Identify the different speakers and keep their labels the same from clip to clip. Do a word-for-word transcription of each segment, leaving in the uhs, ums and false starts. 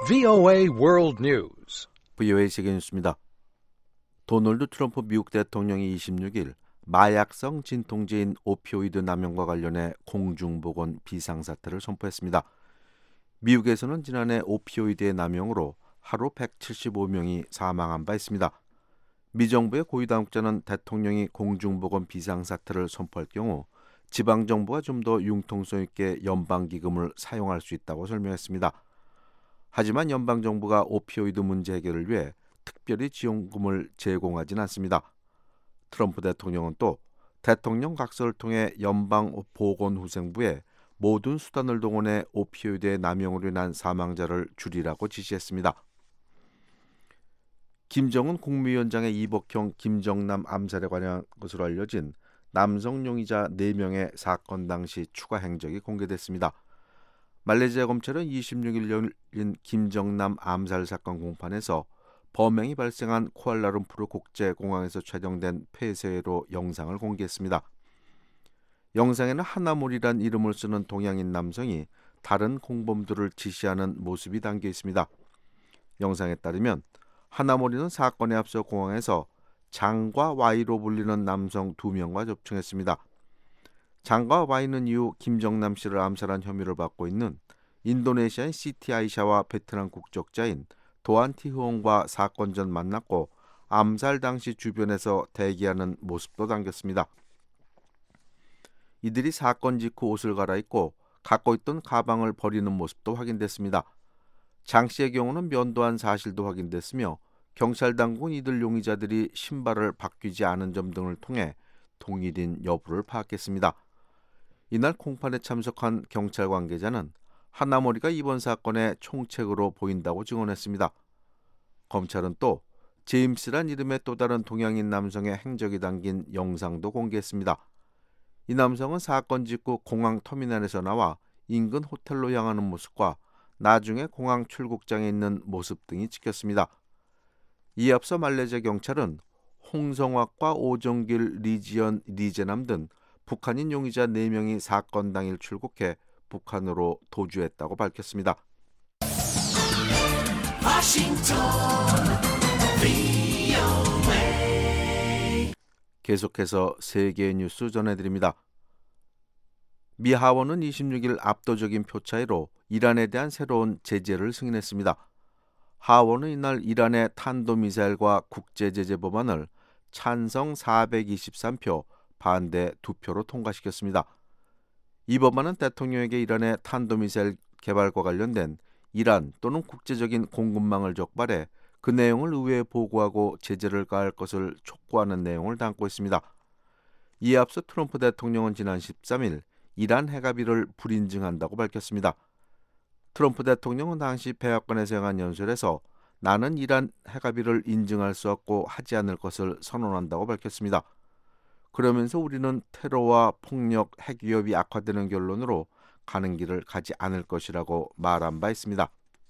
Speaker 1: 브이오에이 World News.
Speaker 2: 브이오에이 세계뉴스입니다. 도널드 트럼프 미국 대통령이 이십육 일 마약성 진통제인 오피오이드 남용과 관련해 공중보건 비상사태를 선포했습니다. 미국에서는 지난해 오피오이드의 남용으로 하루 백칠십오 명이 사망한 바 있습니다. 미 정부의 고위당국자는 대통령이 공중보건 비상사태를 선포할 경우 지방정부가 좀 더 융통성 있게 연방기금을 사용할 수 있다고 설명했습니다. 하지만 연방정부가 오피오이드 문제 해결을 위해 특별히 지원금을 제공하진 않습니다. 트럼프 대통령은 또 대통령 각서를 통해 연방보건후생부에 모든 수단을 동원해 오피오이드의 남용으로 인한 사망자를 줄이라고 지시했습니다. 김정은 국무위원장의 이복형 김정남 암살에 관한 것으로 알려진 남성 용의자 네 명의 사건 당시 추가 행적이 공개됐습니다. 말레이시아 검찰은 이십육 일 열린 김정남 암살 사건 공판에서 범행이 발생한 쿠알라룸푸르 국제공항에서 촬영된 폐쇄로 영상을 공개했습니다. 영상에는 하나몰이란 이름을 쓰는 동양인 남성이 다른 공범들을 지시하는 모습이 담겨 있습니다. 영상에 따르면 하나몰이는 사건에 앞서 공항에서 장과 Y로 불리는 남성 두 명과 접촉했습니다. 장과 Y는 이후 김정남 씨를 암살한 혐의를 받고 있는 인도네시아인 시티 아이샤와 베트남 국적자인 도안 티흐옹과 사건 전 만났고 암살 당시 주변에서 대기하는 모습도 담겼습니다. 이들이 사건 직후 옷을 갈아입고 갖고 있던 가방을 버리는 모습도 확인됐습니다. 장 씨의 경우는 면도한 사실도 확인됐으며 경찰 당국은 이들 용의자들이 신발을 바뀌지 않은 점 등을 통해 동일인 여부를 파악했습니다. 이날 공판에 참석한 경찰 관계자는 하나몰이가 이번 사건의 총책으로 보인다고 증언했습니다. 검찰은 또 제임스란 이름의 또 다른 동양인 남성의 행적이 담긴 영상도 공개했습니다. 이 남성은 사건 직후 공항 터미널에서 나와 인근 호텔로 향하는 모습과 나중에 공항 출국장에 있는 모습 등이 찍혔습니다. 이에 앞서 말레이시아 경찰은 홍성학과 오정길, 리지연, 리제남 등 북한인 용의자 네 명이 사건 당일 출국해 북한으로 도주했다고 밝혔습니다.
Speaker 3: 워싱턴 브이오에이
Speaker 2: 계속해서 세계 뉴스 전해드립니다. 미 하원은 이십육 일 압도적인 표 차이로 이란에 대한 새로운 제재를 승인했습니다. 하원은 이날 이란의 탄도미사일과 국제제재 법안을 찬성 사백이십삼 표, 반대 두 표로 통과시켰습니다. 이 법안은 대통령에게 이란의 탄도미사일 개발과 관련된 이란 또는 국제적인 공급망을 적발해 그 내용을 의회에 보고하고 제재를 가할 것을 촉구하는 내용을 담고 있습니다. 이에 앞서 트럼프 대통령은 지난 십삼 일 이란 핵합의를 불인증한다고 밝혔습니다. 트럼프 대통령은 당시 백악관에서 행한 연설에서 나는 이란 핵합의를 인증할 수 없고 하지 않을 것을 선언한다고 밝혔습니다. 그러면서 우리는 테러와 폭력, 핵 위협이 악화되는 결론으로 가는 길을 가지 않을 것이라고 말한 바 있습니다.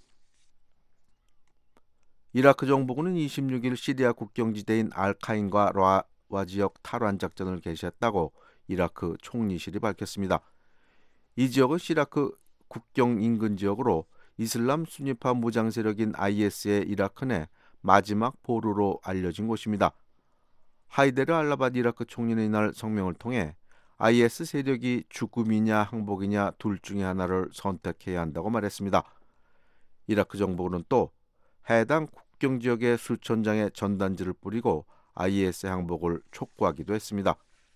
Speaker 2: 이라크 정부군은 이십육 일 시리아 국경지대인 알카인과 라와 지역 탈환 작전을 개시했다고 이라크 총리실이 밝혔습니다. 이 지역은 시라크 국경 인근 지역으로 이슬람 순위파 무장 세력인 아이에스의 이라크 내 마지막 보루로 알려진 곳입니다. 하이데르 알라바드 이라크 총리는 이날 성명을 통해 아이에스 세력이 죽음이냐 항복이냐 둘 중에 하나를 선택해야 한다고 말했습니다. 이라크 정부는 또 해당 국경 지역에 수천 장의 전단지를 뿌리고 아이에스 항복을 촉구하기도 했습니다.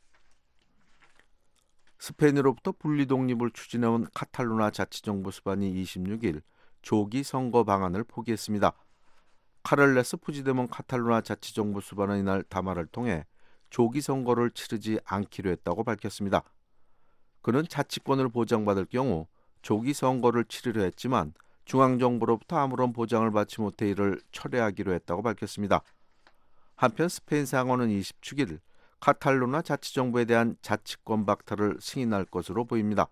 Speaker 2: 스페인으로부터 분리 독립을 추진해온 카탈루나 자치정부 수반이 이십육 일 조기 선거 방안을 포기했습니다. 카를레스 푸지데몬 카탈루나 자치정부 수반은 이날 담화를 통해 조기 선거를 치르지 않기로 했다고 밝혔습니다. 그는 자치권을 보장받을 경우 조기 선거를 치르려 했지만 중앙정부로부터 아무런 보장을 받지 못해 이를 철회하기로 했다고 밝혔습니다. 한편 스페인 상원은 이십칠 일 카탈루나 자치정부에 대한 자치권 박탈을 승인할 것으로 보입니다.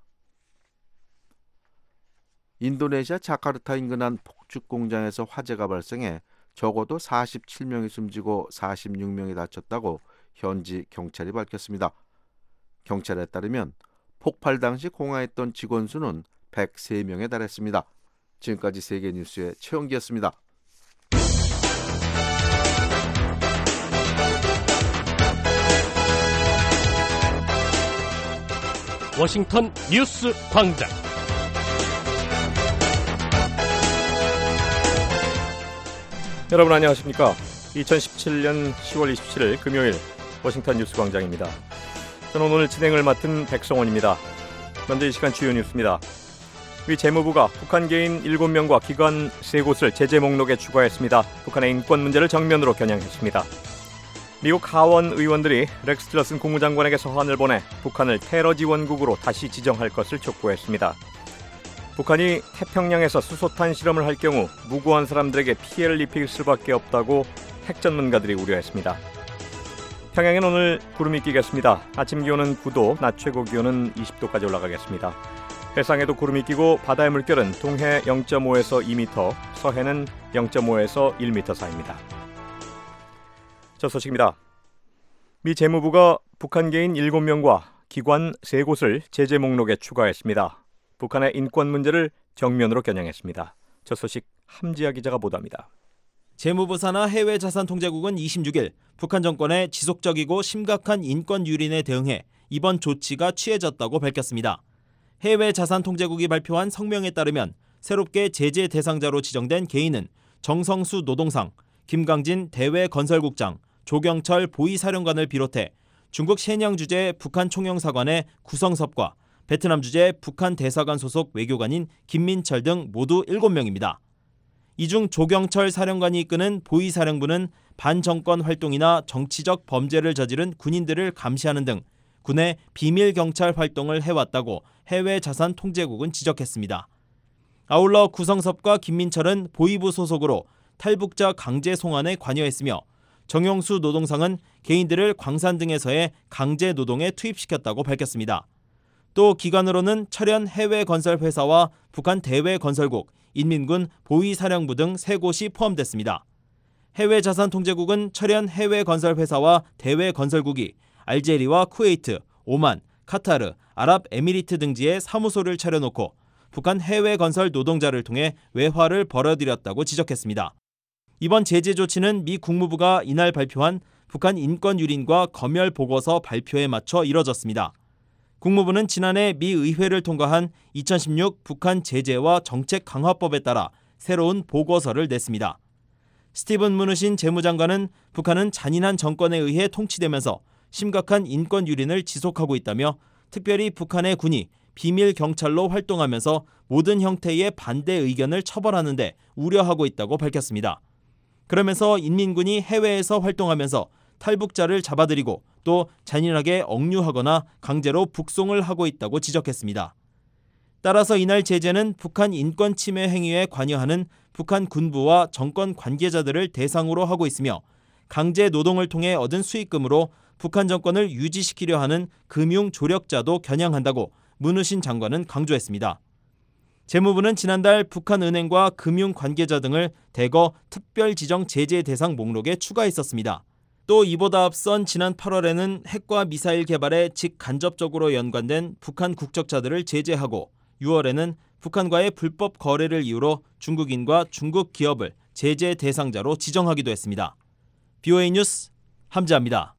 Speaker 2: 인도네시아 자카르타 인근 한 폭죽 공장에서 화재가 발생해 적어도 사십칠 명이 숨지고 사십육 명이 다쳤다고 현지 경찰이 밝혔습니다. 경찰에 따르면 폭발 당시 공항에 있던 직원 수는 백삼 명에 달했습니다. 지금까지 세계뉴스의 최영기였습니다.
Speaker 1: 워싱턴 뉴스 광장.
Speaker 3: 여러분 안녕하십니까? 이천십칠년 시월 이십칠일 금요일 워싱턴 뉴스 광장입니다. 저는 오늘 진행을 맡은 백성원입니다. 먼저 이 시간 주요 뉴스입니다. 미 재무부가 북한 개인 일곱 명과 기관 세 곳을 제재 목록에 추가했습니다. 북한의 인권 문제를 정면으로 겨냥했습니다. 미국 하원 의원들이 렉스 틸러슨 국무장관에게 서한을 보내 북한을 테러 지원국으로 다시 지정할 것을 촉구했습니다. 북한이 태평양에서 수소탄 실험을 할 경우 무고한 사람들에게 피해를 입힐 수밖에 없다고 핵 전문가들이 우려했습니다. 평양엔 오늘 구름이 끼겠습니다. 아침 기온은 구 도, 낮 최고 기온은 이십 도까지 올라가겠습니다. 해상에도 구름이 끼고 바다의 물결은 동해 영 점 오에서 이 미터, 서해는 영 점 오에서 일 미터 사이입니다. 첫 소식입니다. 미 재무부가 북한 개인 일곱 명과 기관 세 곳을 제재 목록에 추가했습니다. 북한의 인권 문제를 정면으로 겨냥했습니다. 첫 소식 함지아 기자가 보도합니다.
Speaker 4: 재무부 산하 해외자산통제국은 이십육일 북한 정권의 지속적이고 심각한 인권 유린에 대응해 이번 조치가 취해졌다고 밝혔습니다. 해외자산통제국이 발표한 성명에 따르면 새롭게 제재 대상자로 지정된 개인은 정성수 노동상, 김강진 대외건설국장, 조경철 보위사령관을 비롯해 중국 셰냥 주재 북한 총영사관의 구성섭과 베트남 주재 북한 대사관 소속 외교관인 김민철 등 모두 일곱 명입니다. 이 중 조경철 사령관이 이끄는 보위사령부는 반정권 활동이나 정치적 범죄를 저지른 군인들을 감시하는 등 군의 비밀 경찰 활동을 해왔다고 해외자산통제국은 지적했습니다. 아울러 구성섭과 김민철은 보위부 소속으로 탈북자 강제 송환에 관여했으며 정용수 노동상은 개인들을 광산 등에서의 강제 노동에 투입시켰다고 밝혔습니다. 또 기관으로는 철현 해외건설회사와 북한 대외건설국, 인민군 보위사령부 등 세 곳이 포함됐습니다. 해외자산통제국은 철현 해외건설회사와 대외건설국이 알제리와 쿠웨이트, 오만, 카타르, 아랍에미리트 등지에 사무소를 차려놓고 북한 해외건설 노동자를 통해 외화를 벌어들였다고 지적했습니다. 이번 제재 조치는 미 국무부가 이날 발표한 북한 인권 유린과 검열 보고서 발표에 맞춰 이뤄졌습니다. 국무부는 지난해 미 의회를 통과한 이천십육 북한 제재와 정책 강화법에 따라 새로운 보고서를 냈습니다. 스티븐 무누신 재무장관은 북한은 잔인한 정권에 의해 통치되면서 심각한 인권 유린을 지속하고 있다며 특별히 북한의 군이 비밀 경찰로 활동하면서 모든 형태의 반대 의견을 처벌하는 데 우려하고 있다고 밝혔습니다. 그러면서 인민군이 해외에서 활동하면서 탈북자를 잡아들이고 또 잔인하게 억류하거나 강제로 북송을 하고 있다고 지적했습니다. 따라서 이날 제재는 북한 인권 침해 행위에 관여하는 북한 군부와 정권 관계자들을 대상으로 하고 있으며 강제 노동을 통해 얻은 수익금으로 북한 정권을 유지시키려 하는 금융 조력자도 겨냥한다고 문우신 장관은 강조했습니다. 재무부는 지난달 북한 은행과 금융 관계자 등을 대거 특별 지정 제재 대상 목록에 추가했었습니다. 또 이보다 앞선 지난 팔월에는 핵과 미사일 개발에 직간접적으로 연관된 북한 국적자들을 제재하고 유월에는 북한과의 불법 거래를 이유로 중국인과 중국 기업을 제재 대상자로 지정하기도 했습니다. 비오에이 뉴스 함지아입니다.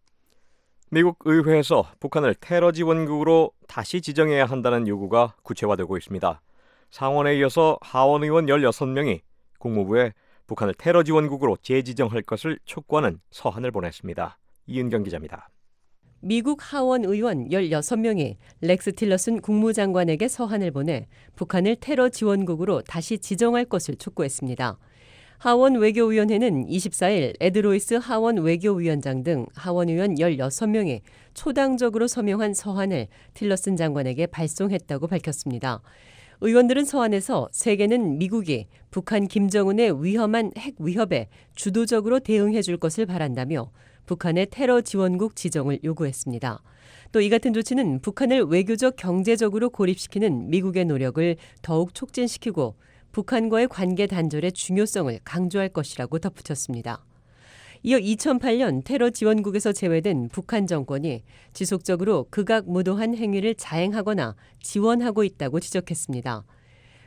Speaker 3: 미국 의회에서 북한을 테러 지원국으로 다시 지정해야 한다는 요구가 구체화되고 있습니다. 상원에 이어서 하원 의원 열여섯 명이 국무부에 북한을 테러 지원국으로 재지정할 것을 촉구하는 서한을 보냈습니다. 이은경 기자입니다.
Speaker 5: 미국 하원 의원 열여섯 명이 렉스 틸러슨 국무장관에게 서한을 보내 북한을 테러 지원국으로 다시 지정할 것을 촉구했습니다. 하원 외교위원회는 이십사일 에드 로이스 하원 외교위원장 등 하원 의원 열여섯 명이 초당적으로 서명한 서한을 틸러슨 장관에게 발송했다고 밝혔습니다. 의원들은 서한에서 세계는 미국이 북한 김정은의 위험한 핵 위협에 주도적으로 대응해 줄 것을 바란다며 북한의 테러 지원국 지정을 요구했습니다. 또 이 같은 조치는 북한을 외교적 경제적으로 고립시키는 미국의 노력을 더욱 촉진시키고 북한과의 관계 단절의 중요성을 강조할 것이라고 덧붙였습니다. 이어 이천팔년 테러 지원국에서 제외된 북한 정권이 지속적으로 극악무도한 행위를 자행하거나 지원하고 있다고 지적했습니다.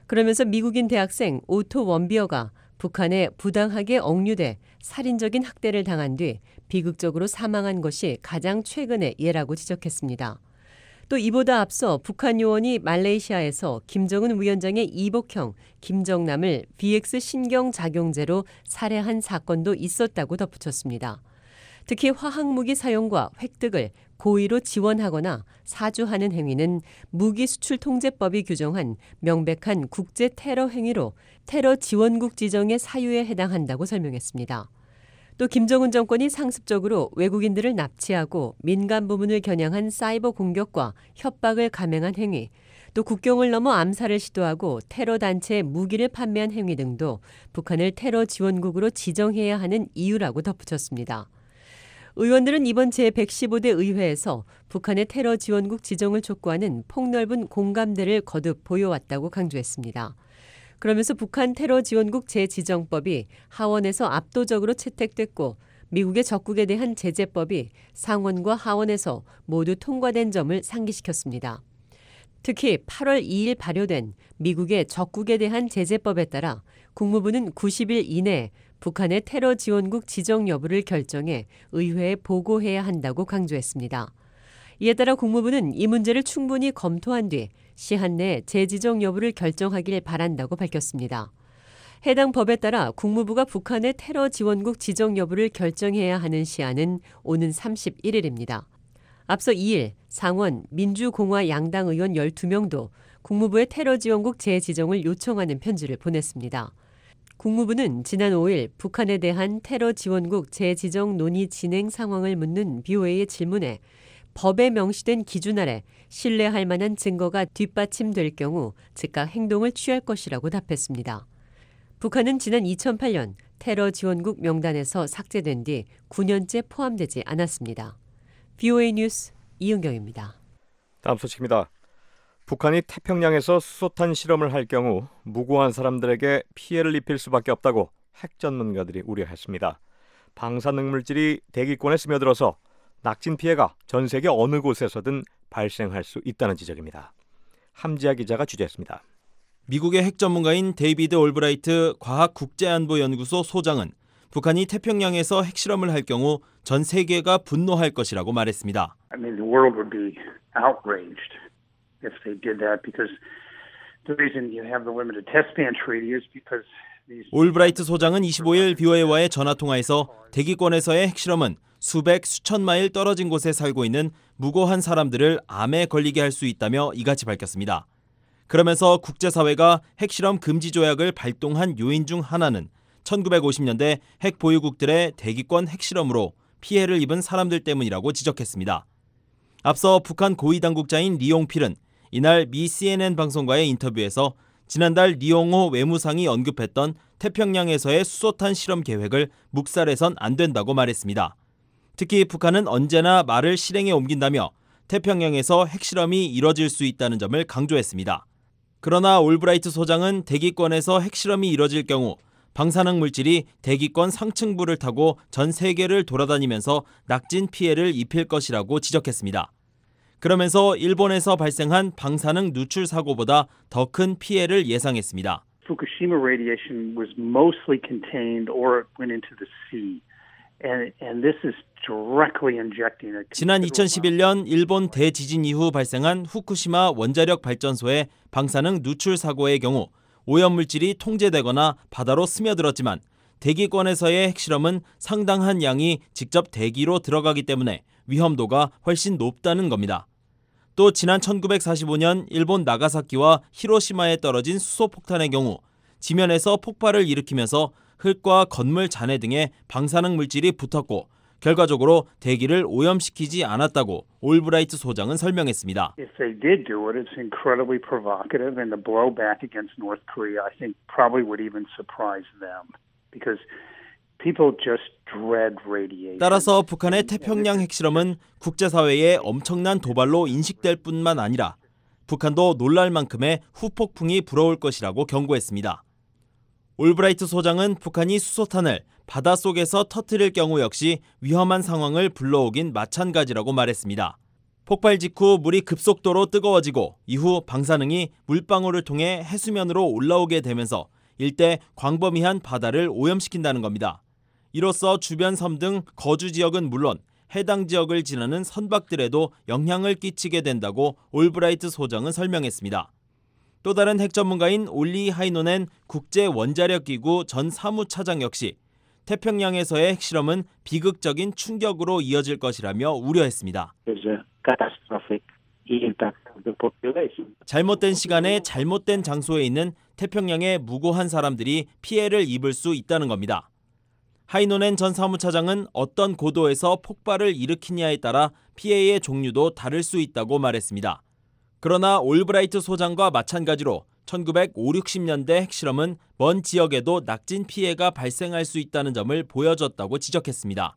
Speaker 5: 그러면서 미국인 대학생 오토 원비어가 북한에 부당하게 억류돼 살인적인 학대를 당한 뒤 비극적으로 사망한 것이 가장 최근의 예라고 지적했습니다. 또 이보다 앞서 북한 요원이 말레이시아에서 김정은 위원장의 이복형 김정남을 비엑스 신경작용제로 살해한 사건도 있었다고 덧붙였습니다. 특히 화학무기 사용과 획득을 고의로 지원하거나 사주하는 행위는 무기수출통제법이 규정한 명백한 국제 테러 행위로 테러 지원국 지정의 사유에 해당한다고 설명했습니다. 또 김정은 정권이 상습적으로 외국인들을 납치하고 민간 부문을 겨냥한 사이버 공격과 협박을 감행한 행위, 또 국경을 넘어 암살을 시도하고 테러 단체에 무기를 판매한 행위 등도 북한을 테러 지원국으로 지정해야 하는 이유라고 덧붙였습니다. 의원들은 이번 제백십오 대 의회에서 북한의 테러 지원국 지정을 촉구하는 폭넓은 공감대를 거듭 보여왔다고 강조했습니다. 그러면서 북한 테러 지원국 재지정법이 하원에서 압도적으로 채택됐고 미국의 적국에 대한 제재법이 상원과 하원에서 모두 통과된 점을 상기시켰습니다. 특히 팔월 이일 발효된 미국의 적국에 대한 제재법에 따라 국무부는 구십 일 이내에 북한의 테러 지원국 지정 여부를 결정해 의회에 보고해야 한다고 강조했습니다. 이에 따라 국무부는 이 문제를 충분히 검토한 뒤 시한 내에 재지정 여부를 결정하길 바란다고 밝혔습니다. 해당 법에 따라 국무부가 북한의 테러 지원국 지정 여부를 결정해야 하는 시한은 오는 삼십일 일입니다. 앞서 이 일 상원 민주공화 양당 의원 열두 명도 국무부의 테러 지원국 재지정을 요청하는 편지를 보냈습니다. 국무부는 지난 오 일 북한에 대한 테러 지원국 재지정 논의 진행 상황을 묻는 비오에이의 질문에 법에 명시된 기준 아래 신뢰할 만한 증거가 뒷받침될 경우 즉각 행동을 취할 것이라고 답했습니다. 북한은 지난 이천팔 년 테러 지원국 명단에서 삭제된 뒤 구 년째 포함되지 않았습니다. 비오에이 뉴스 이은경입니다.
Speaker 3: 다음 소식입니다. 북한이 태평양에서 수소탄 실험을 할 경우 무고한 사람들에게 피해를 입힐 수밖에 없다고 핵 전문가들이 우려했습니다. 방사능 물질이 대기권에 스며들어서 낙진 피해가 전 세계 어느 곳에서든 발생할 수 있다는 지적입니다. 함지아 기자가 취재했습니다.
Speaker 4: 미국의 핵 전문가인 데이비드 올브라이트 과학국제안보연구소 소장은 북한이 태평양에서 핵실험을 할 경우 전 세계가 분노할 것이라고 말했습니다.
Speaker 6: I mean, the world would be outraged if they did that because the reason you have the limited test ban treaty is because
Speaker 4: 올브라이트 소장은 이십오 일 비오에이와의 전화통화에서 대기권에서의 핵실험은 수백, 수천 마일 떨어진 곳에 살고 있는 무고한 사람들을 암에 걸리게 할 수 있다며 이같이 밝혔습니다. 그러면서 국제사회가 핵실험 금지 조약을 발동한 요인 중 하나는 천구백오십 년대 핵 보유국들의 대기권 핵실험으로 피해를 입은 사람들 때문이라고 지적했습니다. 앞서 북한 고위당국자인 리용필은 이날 미 씨엔엔 방송과의 인터뷰에서 지난달 리용호 외무상이 언급했던 태평양에서의 수소탄 실험 계획을 묵살해선 안 된다고 말했습니다. 특히 북한은 언제나 말을 실행에 옮긴다며 태평양에서 핵실험이 이뤄질 수 있다는 점을 강조했습니다. 그러나 올브라이트 소장은 대기권에서 핵실험이 이뤄질 경우 방사능 물질이 대기권 상층부를 타고 전 세계를 돌아다니면서 낙진 피해를 입힐 것이라고 지적했습니다. 그러면서 일본에서 발생한 방사능 누출 사고보다 더 큰 피해를 예상했습니다.
Speaker 6: Fukushima radiation was mostly contained or went into the sea. And, and this is directly injecting a
Speaker 4: 지난 이천십일 년 일본 대지진 이후 발생한 후쿠시마 원자력 발전소의 방사능 누출 사고의 경우 오염물질이 통제되거나 바다로 스며들었지만 대기권에서의 핵실험은 상당한 양이 직접 대기로 들어가기 때문에 위험도가 훨씬 높다는 겁니다. 또 지난 천구백사십오 년 일본 나가사키와 히로시마에 떨어진 수소폭탄의 경우 지면에서 폭발을 일으키면서 흙과 건물 잔해 등의 방사능 물질이 붙었고 결과적으로 대기를 오염시키지 않았다고 올브라이트 소장은 설명했습니다.
Speaker 6: If they did do it, it's incredibly provocative, and the blowback against North Korea, I think, probably would even surprise them, because people just dread radiation.
Speaker 4: 따라서 북한의 태평양 핵실험은 국제사회의 엄청난 도발로 인식될 뿐만 아니라 북한도 놀랄 만큼의 후폭풍이 불어올 것이라고 경고했습니다. 올브라이트 소장은 북한이 수소탄을 바닷속에서 터뜨릴 경우 역시 위험한 상황을 불러오긴 마찬가지라고 말했습니다. 폭발 직후 물이 급속도로 뜨거워지고 이후 방사능이 물방울을 통해 해수면으로 올라오게 되면서 일대 광범위한 바다를 오염시킨다는 겁니다. 이로써 주변 섬 등 거주 지역은 물론 해당 지역을 지나는 선박들에도 영향을 끼치게 된다고 올브라이트 소장은 설명했습니다. 또 다른 핵 전문가인 올리 하이노넨 국제원자력기구 전 사무차장 역시 태평양에서의 핵실험은 비극적인 충격으로 이어질 것이라며 우려했습니다. 잘못된 시간에 잘못된 장소에 있는 태평양의 무고한 사람들이 피해를 입을 수 있다는 겁니다. 하이노넨 전 사무차장은 어떤 고도에서 폭발을 일으키냐에 따라 피해의 종류도 다를 수 있다고 말했습니다. 그러나 올브라이트 소장과 마찬가지로 천구백오십, 육십 년대 핵실험은 먼 지역에도 낙진 피해가 발생할 수 있다는 점을 보여줬다고 지적했습니다.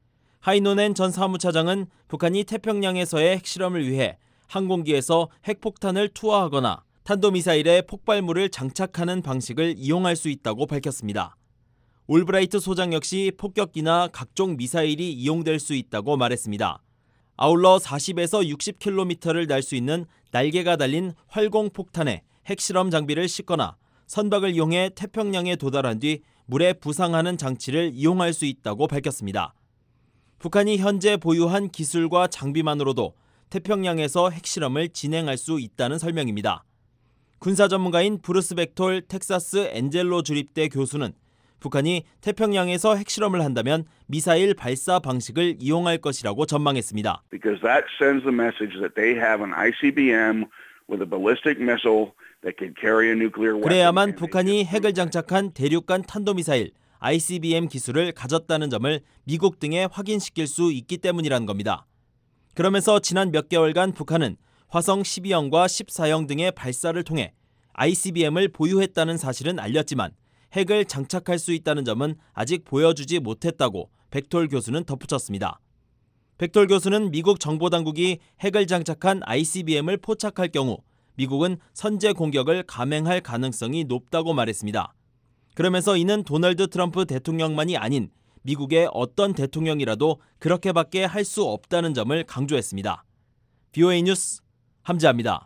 Speaker 4: 하이노넨 전 사무차장은 북한이 태평양에서의 핵실험을 위해 항공기에서 핵폭탄을 투하하거나 탄도미사일에 폭발물을 장착하는 방식을 이용할 수 있다고 밝혔습니다. 올브라이트 소장 역시 폭격기나 각종 미사일이 이용될 수 있다고 말했습니다. 아울러 사십에서 육십 킬로미터를 날 수 있는 날개가 달린 활공폭탄에 핵실험 장비를 싣거나 선박을 이용해 태평양에 도달한 뒤 물에 부상하는 장치를 이용할 수 있다고 밝혔습니다. 북한이 현재 보유한 기술과 장비만으로도 태평양에서 핵실험을 진행할 수 있다는 설명입니다. 군사 전문가인 브루스 벡톨 텍사스 엔젤로 주립대 교수는 북한이 태평양에서 핵실험을 한다면 미사일 발사 방식을 이용할 것이라고 전망했습니다.
Speaker 7: Because that sends the message that they have an 아이씨비엠 with a ballistic missile that can carry a nuclear weapon.
Speaker 4: 그래야만 북한이 핵을 장착한 대륙간 탄도미사일 아이씨비엠 기술을 가졌다는 점을 미국 등에 확인시킬 수 있기 때문이라는 겁니다. 그러면서 지난 몇 개월간 북한은 화성 십이형과 십사형 등의 발사를 통해 아이씨비엠을 보유했다는 사실은 알렸지만 핵을 장착할 수 있다는 점은 아직 보여주지 못했다고 벡톨 교수는 덧붙였습니다. 벡톨 교수는 미국 정보당국이 핵을 장착한 아이씨비엠을 포착할 경우 미국은 선제 공격을 감행할 가능성이 높다고 말했습니다. 그러면서 이는 도널드 트럼프 대통령만이 아닌 미국의 어떤 대통령이라도 그렇게밖에 할 수 없다는 점을 강조했습니다. 브이오에이 뉴스 함지아입니다.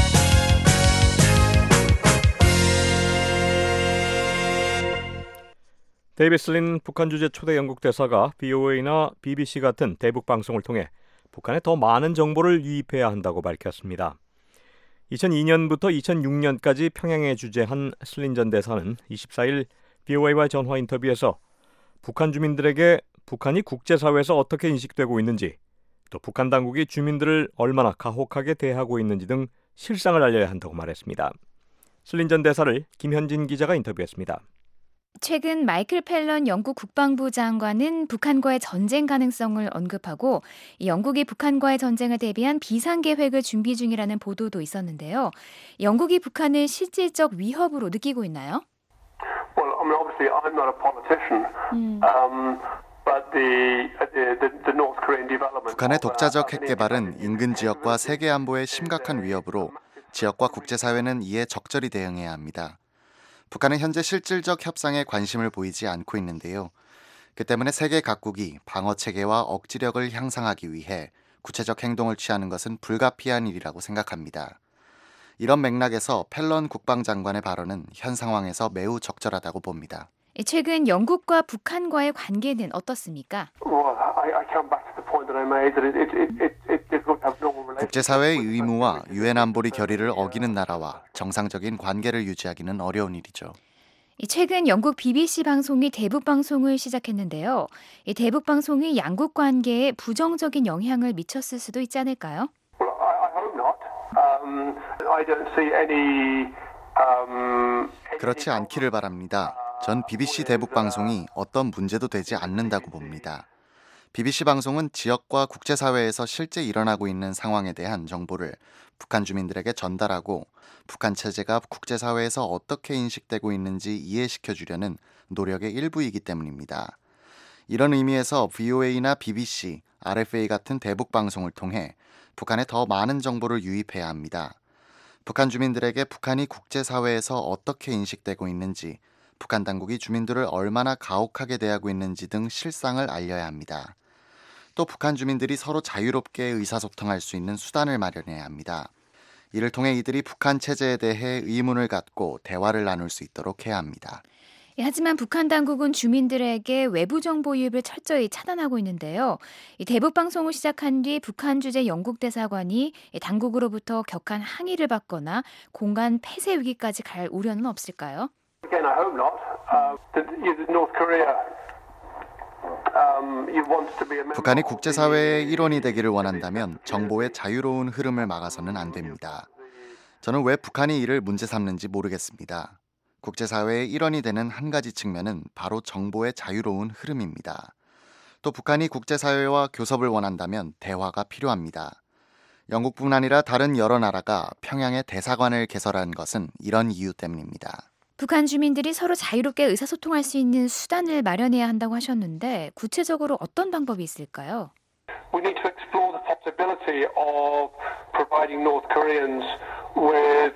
Speaker 3: 데이비스 린 북한 주재 초대 영국 대사가 브이오에이나 비비씨 같은 대북 방송을 통해 북한에 더 많은 정보를 유입해야 한다고 밝혔습니다. 이천이년부터 이천육년까지 평양에 주재한 슬린 전 대사는 이십사일 브이오에이와 전화 인터뷰에서 북한 주민들에게 북한이 국제사회에서 어떻게 인식되고 있는지, 또 북한 당국이 주민들을 얼마나 가혹하게 대하고 있는지 등 실상을 알려야 한다고 말했습니다. 슬린 전 대사를 김현진 기자가 인터뷰했습니다.
Speaker 8: 최근 마이클 팰런 영국 국방부 장관은 북한과의 전쟁 가능성을 언급하고 영국이 북한과의 전쟁을 대비한 비상계획을 준비 중이라는 보도도 있었는데요. 영국이 북한을 실질적 위협으로 느끼고 있나요?
Speaker 9: Well, I mean, obviously, I'm not a politician,
Speaker 8: 음.
Speaker 9: um, but the, the, the North Korean development.
Speaker 10: 북한의 독자적 핵 개발은 인근 지역과 세계 안보에 심각한 위협으로 지역과 국제사회는 이에 적절히 대응해야 합니다. 북한은 현재 실질적 협상에 관심을 보이지 않고 있는데요. 그 때문에 세계 각국이 방어 체계와 억지력을 향상하기 위해 구체적 행동을 취하는 것은 불가피한 일이라고 생각합니다. 이런 맥락에서 팰런 국방장관의 발언은 현 상황에서 매우 적절하다고 봅니다.
Speaker 8: 최근 영국과 북한과의 관계는 어떻습니까?
Speaker 10: 국제사회의 의무와 유엔 안보리 결의를 어기는 나라와 정상적인 관계를 유지하기는 어려운 일이죠.
Speaker 8: 최근 영국 비비씨 방송이 대북 방송을 시작했는데요. 이 대북 방송이 양국 관계에 부정적인 영향을 미쳤을 수도 있지 않을까요?
Speaker 10: 그렇지 않기를 바랍니다. 전 비비씨 대북 방송이 어떤 문제도 되지 않는다고 봅니다. 비비씨 방송은 지역과 국제사회에서 실제 일어나고 있는 상황에 대한 정보를 북한 주민들에게 전달하고 북한 체제가 국제사회에서 어떻게 인식되고 있는지 이해시켜주려는 노력의 일부이기 때문입니다. 이런 의미에서 브이오에이나 비비씨, 알에프에이 같은 대북 방송을 통해 북한에 더 많은 정보를 유입해야 합니다. 북한 주민들에게 북한이 국제사회에서 어떻게 인식되고 있는지, 북한 당국이 주민들을 얼마나 가혹하게 대하고 있는지 등 실상을 알려야 합니다. 또 북한 주민들이 서로 자유롭게 의사소통할 수 있는 수단을 마련해야 합니다. 이를 통해 이들이 북한 체제에 대해 의문을 갖고 대화를 나눌 수 있도록 해야 합니다.
Speaker 8: 하지만 북한 당국은 주민들에게 외부 정보 유입을 철저히 차단하고 있는데요. 이 대북 방송을 시작한 뒤 북한 주재 영국 대사관이 당국으로부터 격한 항의를 받거나 공간 폐쇄 위기까지 갈 우려는 없을까요?
Speaker 9: Again, I hope not. Uh, the, the North Korea.
Speaker 10: 북한이 국제사회의 일원이 되기를 원한다면 정보의 자유로운 흐름을 막아서는 안 됩니다. 저는 왜 북한이 이를 문제 삼는지 모르겠습니다. 국제사회의 일원이 되는 한 가지 측면은 바로 정보의 자유로운 흐름입니다. 또 북한이 국제사회와 교섭을 원한다면 대화가 필요합니다. 영국뿐 아니라 다른 여러 나라가 평양에 대사관을 개설한 것은 이런 이유 때문입니다.
Speaker 8: 북한 주민들이 서로 자유롭게 의사소통할 수 있는 수단을 마련해야 한다고 하셨는데 구체적으로 어떤 방법이 있을까요?
Speaker 9: We need to explore the possibility of providing North Koreans with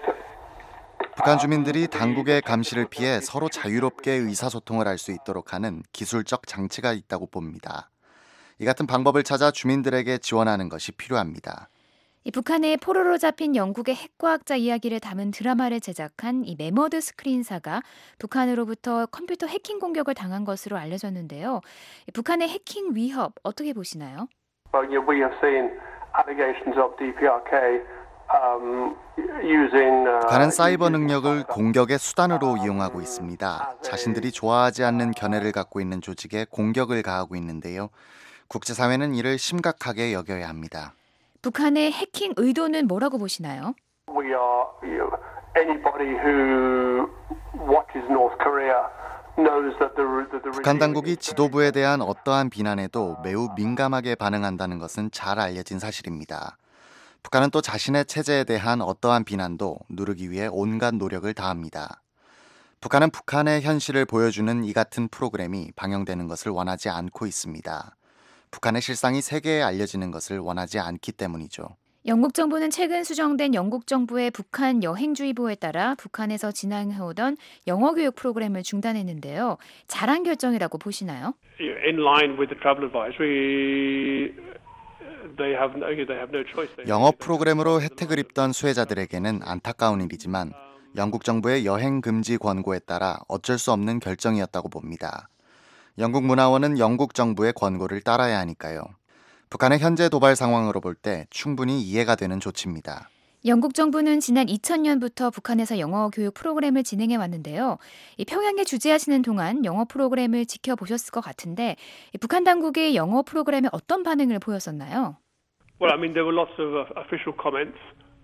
Speaker 10: 북한 주민들이 당국의 감시를 피해 서로 자유롭게 의사소통을 할 수 있도록 하는 기술적 장치가 있다고 봅니다. 이 같은 방법을 찾아 주민들에게 지원하는 것이 필요합니다.
Speaker 8: 이 북한의 포로로 잡힌 영국의 핵과학자 이야기를 담은 드라마를 제작한 이 메머드 스크린사가 북한으로부터 컴퓨터 해킹 공격을 당한 것으로 알려졌는데요. 북한의 해킹 위협 어떻게 보시나요?
Speaker 9: Well, yeah, we have seen allegations of 디피아르케이 um, using. Uh,
Speaker 10: 북한은 사이버 능력을 공격의 수단으로 이용하고 있습니다. 자신들이 좋아하지 않는 견해를 갖고 있는 조직에 공격을 가하고 있는데요. 국제사회는 이를 심각하게 여겨야 합니다.
Speaker 8: 북한의 해킹 의도는 뭐라고 보시나요?
Speaker 9: We are, you know, anybody who watches North Korea knows that the, that the
Speaker 10: 북한 당국이 지도부에 대한 어떠한 비난에도 매우 민감하게 반응한다는 것은 잘 알려진 사실입니다. 북한은 또 자신의 체제에 대한 어떠한 비난도 누르기 위해 온갖 노력을 다합니다. 북한은 북한의 현실을 보여주는 이 같은 프로그램이 방영되는 것을 원하지 않고 있습니다. 북한의 실상이 세계에 알려지는 것을 원하지 않기 때문이죠.
Speaker 8: 영국 정부는 최근 수정된 영국 정부의 북한 여행주의보에 따라 북한에서 진행해오던 영어 교육 프로그램을 중단했는데요. 잘한 결정이라고 보시나요?
Speaker 11: In line with the travel advisory, they have no, they have no choice.
Speaker 10: 영어 프로그램으로 혜택을 입던 수혜자들에게는 안타까운 일이지만 영국 정부의 여행 금지 권고에 따라 어쩔 수 없는 결정이었다고 봅니다. 영국 문화원은 영국 정부의 권고를 따라야 하니까요. 북한의 현재 도발 상황으로 볼 때 충분히 이해가 되는 조치입니다.
Speaker 8: 영국 정부는 지난 이천 년부터 북한에서 영어 교육 프로그램을 진행해 왔는데요. 이 평양에 주재하시는 동안 영어 프로그램을 지켜보셨을 것 같은데 북한 당국의 영어 프로그램에 어떤 반응을 보였었나요?
Speaker 11: Well, I mean, there were lots of official comments.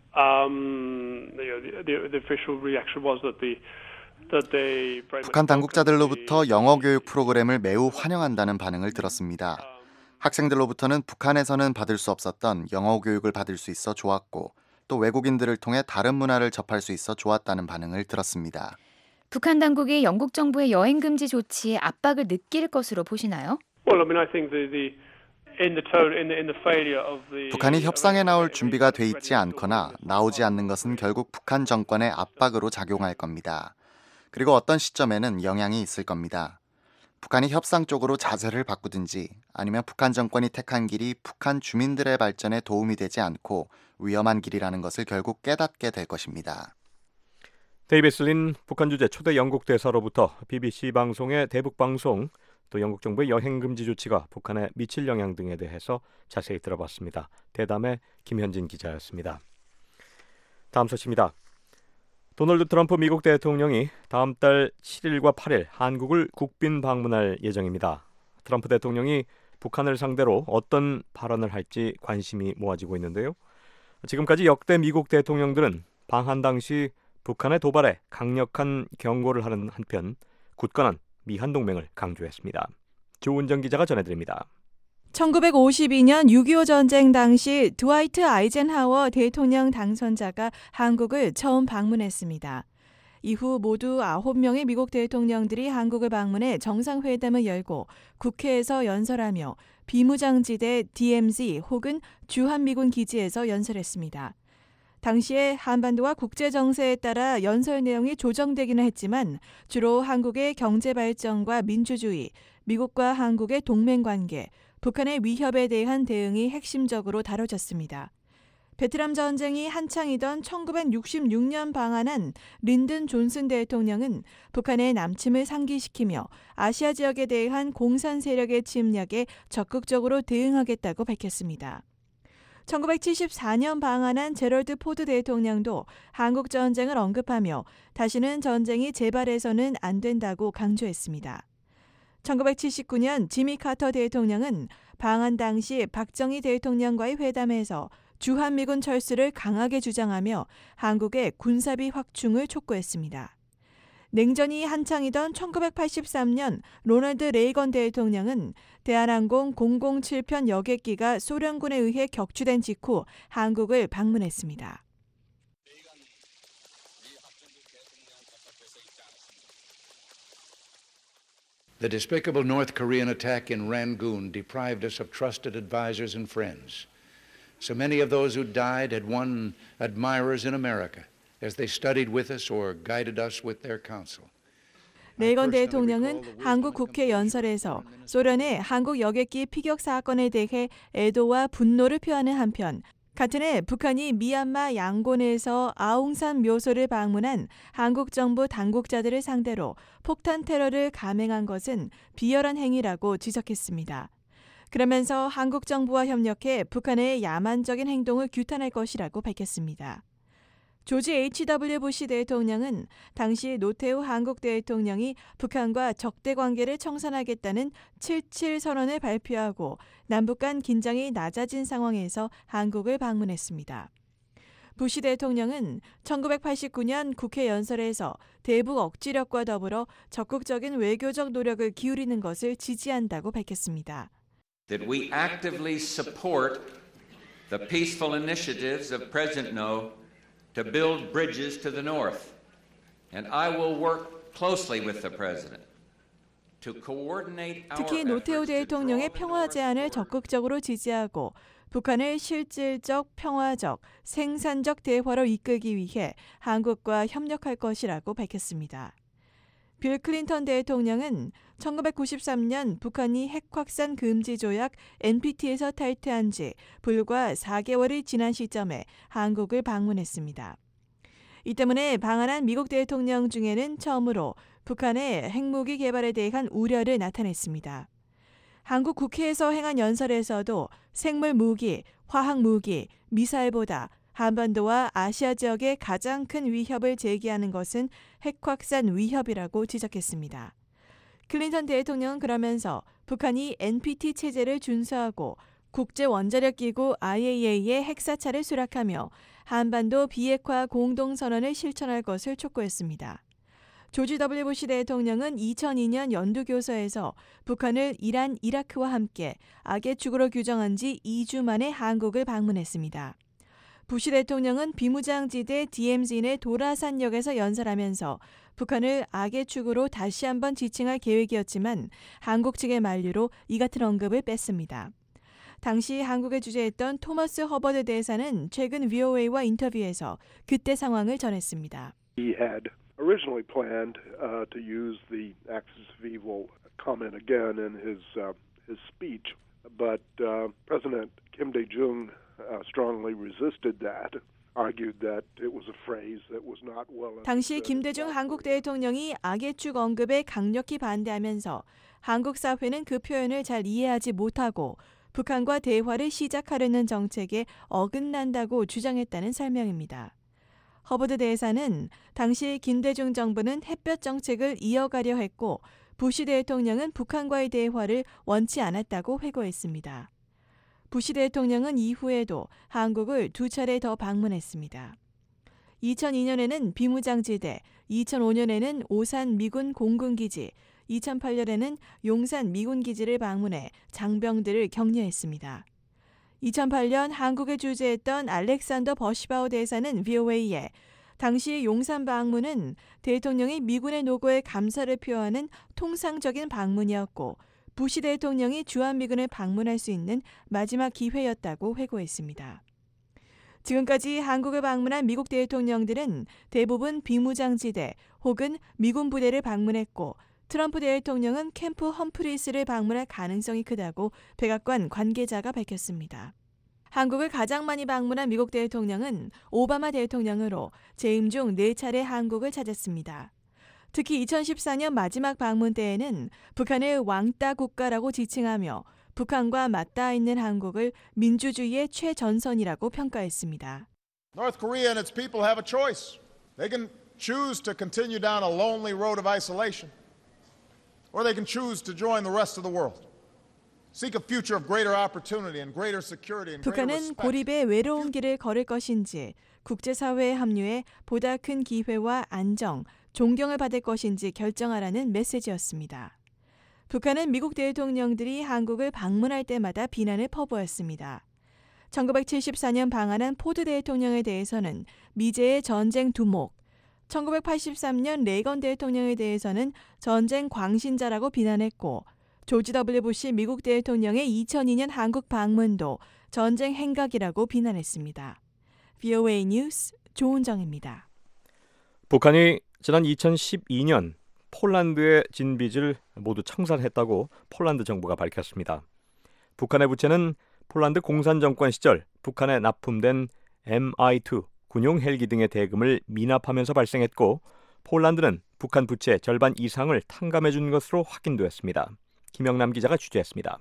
Speaker 11: Um, the, the, the official reaction was that the
Speaker 10: 북한 당국자들로부터 영어 교육 프로그램을 매우 환영한다는 반응을 들었습니다. 학생들로부터는 북한에서는 받을 수 없었던 영어 교육을 받을 수 있어 좋았고 또 외국인들을 통해 다른 문화를 접할 수 있어 좋았다는 반응을 들었습니다.
Speaker 8: 북한 당국이 영국 정부의 여행 금지 조치에 압박을 느낄 것으로 보시나요?
Speaker 11: Well, I mean, I think the, the in the tone, in the, in the failure of the
Speaker 10: 북한이 협상에 나올 준비가 돼 있지 않거나 나오지 않는 것은 결국 북한 정권의 압박으로 작용할 겁니다. 그리고 어떤 시점에는 영향이 있을 겁니다. 북한이 협상 쪽으로 자세를 바꾸든지 아니면 북한 정권이 택한 길이 북한 주민들의 발전에 도움이 되지 않고 위험한 길이라는 것을 결국 깨닫게 될 것입니다.
Speaker 3: 데이비스 린 북한 주재 초대 영국 대사로부터 비비씨 방송의 대북 방송 또 영국 정부의 여행 금지 조치가 북한에 미칠 영향 등에 대해서 자세히 들어봤습니다. 대담의 김현진 기자였습니다. 다음 소식입니다. 도널드 트럼프 미국 대통령이 다음 달 칠 일과 팔 일 한국을 국빈 방문할 예정입니다. 트럼프 대통령이 북한을 상대로 어떤 발언을 할지 관심이 모아지고 있는데요. 지금까지 역대 미국 대통령들은 방한 당시 북한의 도발에 강력한 경고를 하는 한편 굳건한 미한 동맹을 강조했습니다. 조은정 기자가 전해드립니다.
Speaker 12: 천구백오십이 년 육이오 전쟁 당시 드와이트 아이젠하워 대통령 당선자가 한국을 처음 방문했습니다. 이후 모두 아홉 명의 미국 대통령들이 한국을 방문해 정상회담을 열고 국회에서 연설하며 비무장지대 디엠지 혹은 주한미군 기지에서 연설했습니다. 당시에 한반도와 국제정세에 따라 연설 내용이 조정되기는 했지만 주로 한국의 경제 발전과 민주주의, 미국과 한국의 동맹관계, 북한의 위협에 대한 대응이 핵심적으로 다뤄졌습니다. 베트남 전쟁이 한창이던 천구백육십육 년 방한한 린든 존슨 대통령은 북한의 남침을 상기시키며 아시아 지역에 대한 공산 세력의 침략에 적극적으로 대응하겠다고 밝혔습니다. 천구백칠십사 년 방한한 제럴드 포드 대통령도 한국 전쟁을 언급하며 다시는 전쟁이 재발해서는 안 된다고 강조했습니다. 천구백칠십구 년 지미 카터 대통령은 방한 당시 박정희 대통령과의 회담에서 주한미군 철수를 강하게 주장하며 한국의 군사비 확충을 촉구했습니다. 냉전이 한창이던 천구백팔십삼 년 로널드 레이건 대통령은 대한항공 공공칠 편 여객기가 소련군에 의해 격추된 직후 한국을 방문했습니다.
Speaker 13: The despicable North Korean attack in Rangoon deprived us of trusted advisors and friends. So many of those who died had won admirers in America as they studied with us or guided us with their counsel.
Speaker 12: 레이건 대통령은 한국 국회 연설에서 소련의 한국 여객기 피격 사건에 대해 애도와 분노를 표하는 한편 같은 해 북한이 미얀마 양곤에서 아웅산 묘소를 방문한 한국 정부 당국자들을 상대로 폭탄 테러를 감행한 것은 비열한 행위라고 지적했습니다. 그러면서 한국 정부와 협력해 북한의 야만적인 행동을 규탄할 것이라고 밝혔습니다. 조지 에이치 더블유 부시 대통령은 당시 노태우 한국 대통령이 북한과 적대 관계를 청산하겠다는 칠칠 선언을 발표하고 남북 간 긴장이 낮아진 상황에서 한국을 방문했습니다. 부시 대통령은 천구백팔십구 년 국회 연설에서 대북 억지력과 더불어 적극적인 외교적 노력을 기울이는 것을 지지한다고 밝혔습니다.
Speaker 14: That we actively support the peaceful initiatives of President No to build bridges to the north, and I will work closely with the President to coordinate our
Speaker 12: 특히 노태우 대통령의 평화 제안을 적극적으로 지지하고 북한을 실질적, 평화적, 생산적 대화로 이끌기 위해 한국과 협력할 것이라고 밝혔습니다. 빌 클린턴 대통령은 천구백구십삼 년 북한이 핵 확산 금지 조약 엔피티에서 탈퇴한 지 불과 사 개월이 지난 시점에 한국을 방문했습니다. 이 때문에 방한한 미국 대통령 중에는 처음으로 북한의 핵무기 개발에 대한 우려를 나타냈습니다. 한국 국회에서 행한 연설에서도 생물 무기, 화학 무기, 미사일보다 한반도와 아시아 지역의 가장 큰 위협을 제기하는 것은 핵 확산 위협이라고 지적했습니다. 클린턴 대통령은 그러면서 북한이 엔피티 체제를 준수하고 국제원자력기구 아이에이이에이의 핵사찰을 수락하며 한반도 비핵화 공동선언을 실천할 것을 촉구했습니다. 조지 더블유 부시 대통령은 이천이 년 연두교서에서 북한을 이란, 이라크와 함께 악의 축으로 규정한 지 이 주 만에 한국을 방문했습니다. 부시 대통령은 비무장지대 디엠지 내 도라산역에서 연설하면서 북한을 악의 축으로 다시 한번 지칭할 계획이었지만 한국 측의 만류로 이 같은 언급을 뺐습니다. 당시 한국을 주재했던 토머스 허버드 대사는 최근 브이오에이와 인터뷰에서 그때 상황을 전했습니다.
Speaker 15: He had originally planned uh, to use the axis of evil comment again in his uh, his speech, but uh, President Kim Dae-jung uh, strongly resisted that. Argued that it was a phrase that was not well.
Speaker 12: 당시 김대중 한국 대통령이 악의 축 언급에 강력히 반대하면서 한국 사회는 그 표현을 잘 이해하지 못하고 북한과 대화를 시작하려는 정책에 어긋난다고 주장했다는 설명입니다. 허버드 대사는 당시 김대중 정부는 햇볕 정책을 이어가려 했고 부시 대통령은 북한과의 대화를 원치 않았다고 회고했습니다. 부시 대통령은 이후에도 한국을 두 차례 더 방문했습니다. 이천이 년에는 비무장지대, 이천오 년에는 오산 미군 공군기지, 이천팔 년에는 용산 미군기지를 방문해 장병들을 격려했습니다. 이천팔 년 한국을 주재했던 알렉산더 버시바우 대사는 브이오에이에 당시 용산 방문은 대통령이 미군의 노고에 감사를 표하는 통상적인 방문이었고 부시 대통령이 주한미군을 방문할 수 있는 마지막 기회였다고 회고했습니다. 지금까지 한국을 방문한 미국 대통령들은 대부분 비무장지대 혹은 미군 부대를 방문했고 트럼프 대통령은 캠프 험프리스를 방문할 가능성이 크다고 백악관 관계자가 밝혔습니다. 한국을 가장 많이 방문한 미국 대통령은 오바마 대통령으로 재임 중 네 차례 한국을 찾았습니다. 특히 이천십사 년 마지막 방문 때에는 북한을 왕따 국가라고 지칭하며 북한과 맞닿아 있는 한국을 민주주의의 최전선이라고 평가했습니다.
Speaker 16: North Korea and its people have a choice. They can choose to continue down a lonely road of isolation, or they can choose to join the rest of the world. Seek a future of greater opportunity and greater security and greater
Speaker 12: 북한은
Speaker 16: respect.
Speaker 12: 고립의 외로운 길을 걸을 것인지 국제사회에 합류해 보다 큰 기회와 안정, 존경을 받을 것인지 결정하라는 메시지였습니다. 북한은 미국 대통령들이 한국을 방문할 때마다 비난을 퍼부었습니다. 천구백칠십사 년 방한한 포드 대통령에 대해서는 미제의 전쟁 두목, 천구백팔십삼 년 레이건 대통령에 대해서는 전쟁 광신자라고 비난했고 조지 더블유 부시 미국 대통령의 이천이 년 한국 방문도 전쟁 행각이라고 비난했습니다. 브이오에이 뉴스 조은정입니다.
Speaker 3: 북한이 지난 이천십이 년 폴란드의 진빚을 모두 청산했다고 폴란드 정부가 밝혔습니다. 북한의 부채는 폴란드 공산정권 시절 북한에 납품된 엠아이 투 군용 헬기 등의 대금을 미납하면서 발생했고 폴란드는 북한 부채 절반 이상을 탕감해 준 것으로 확인되었습니다. 김영남 기자가 취재했습니다.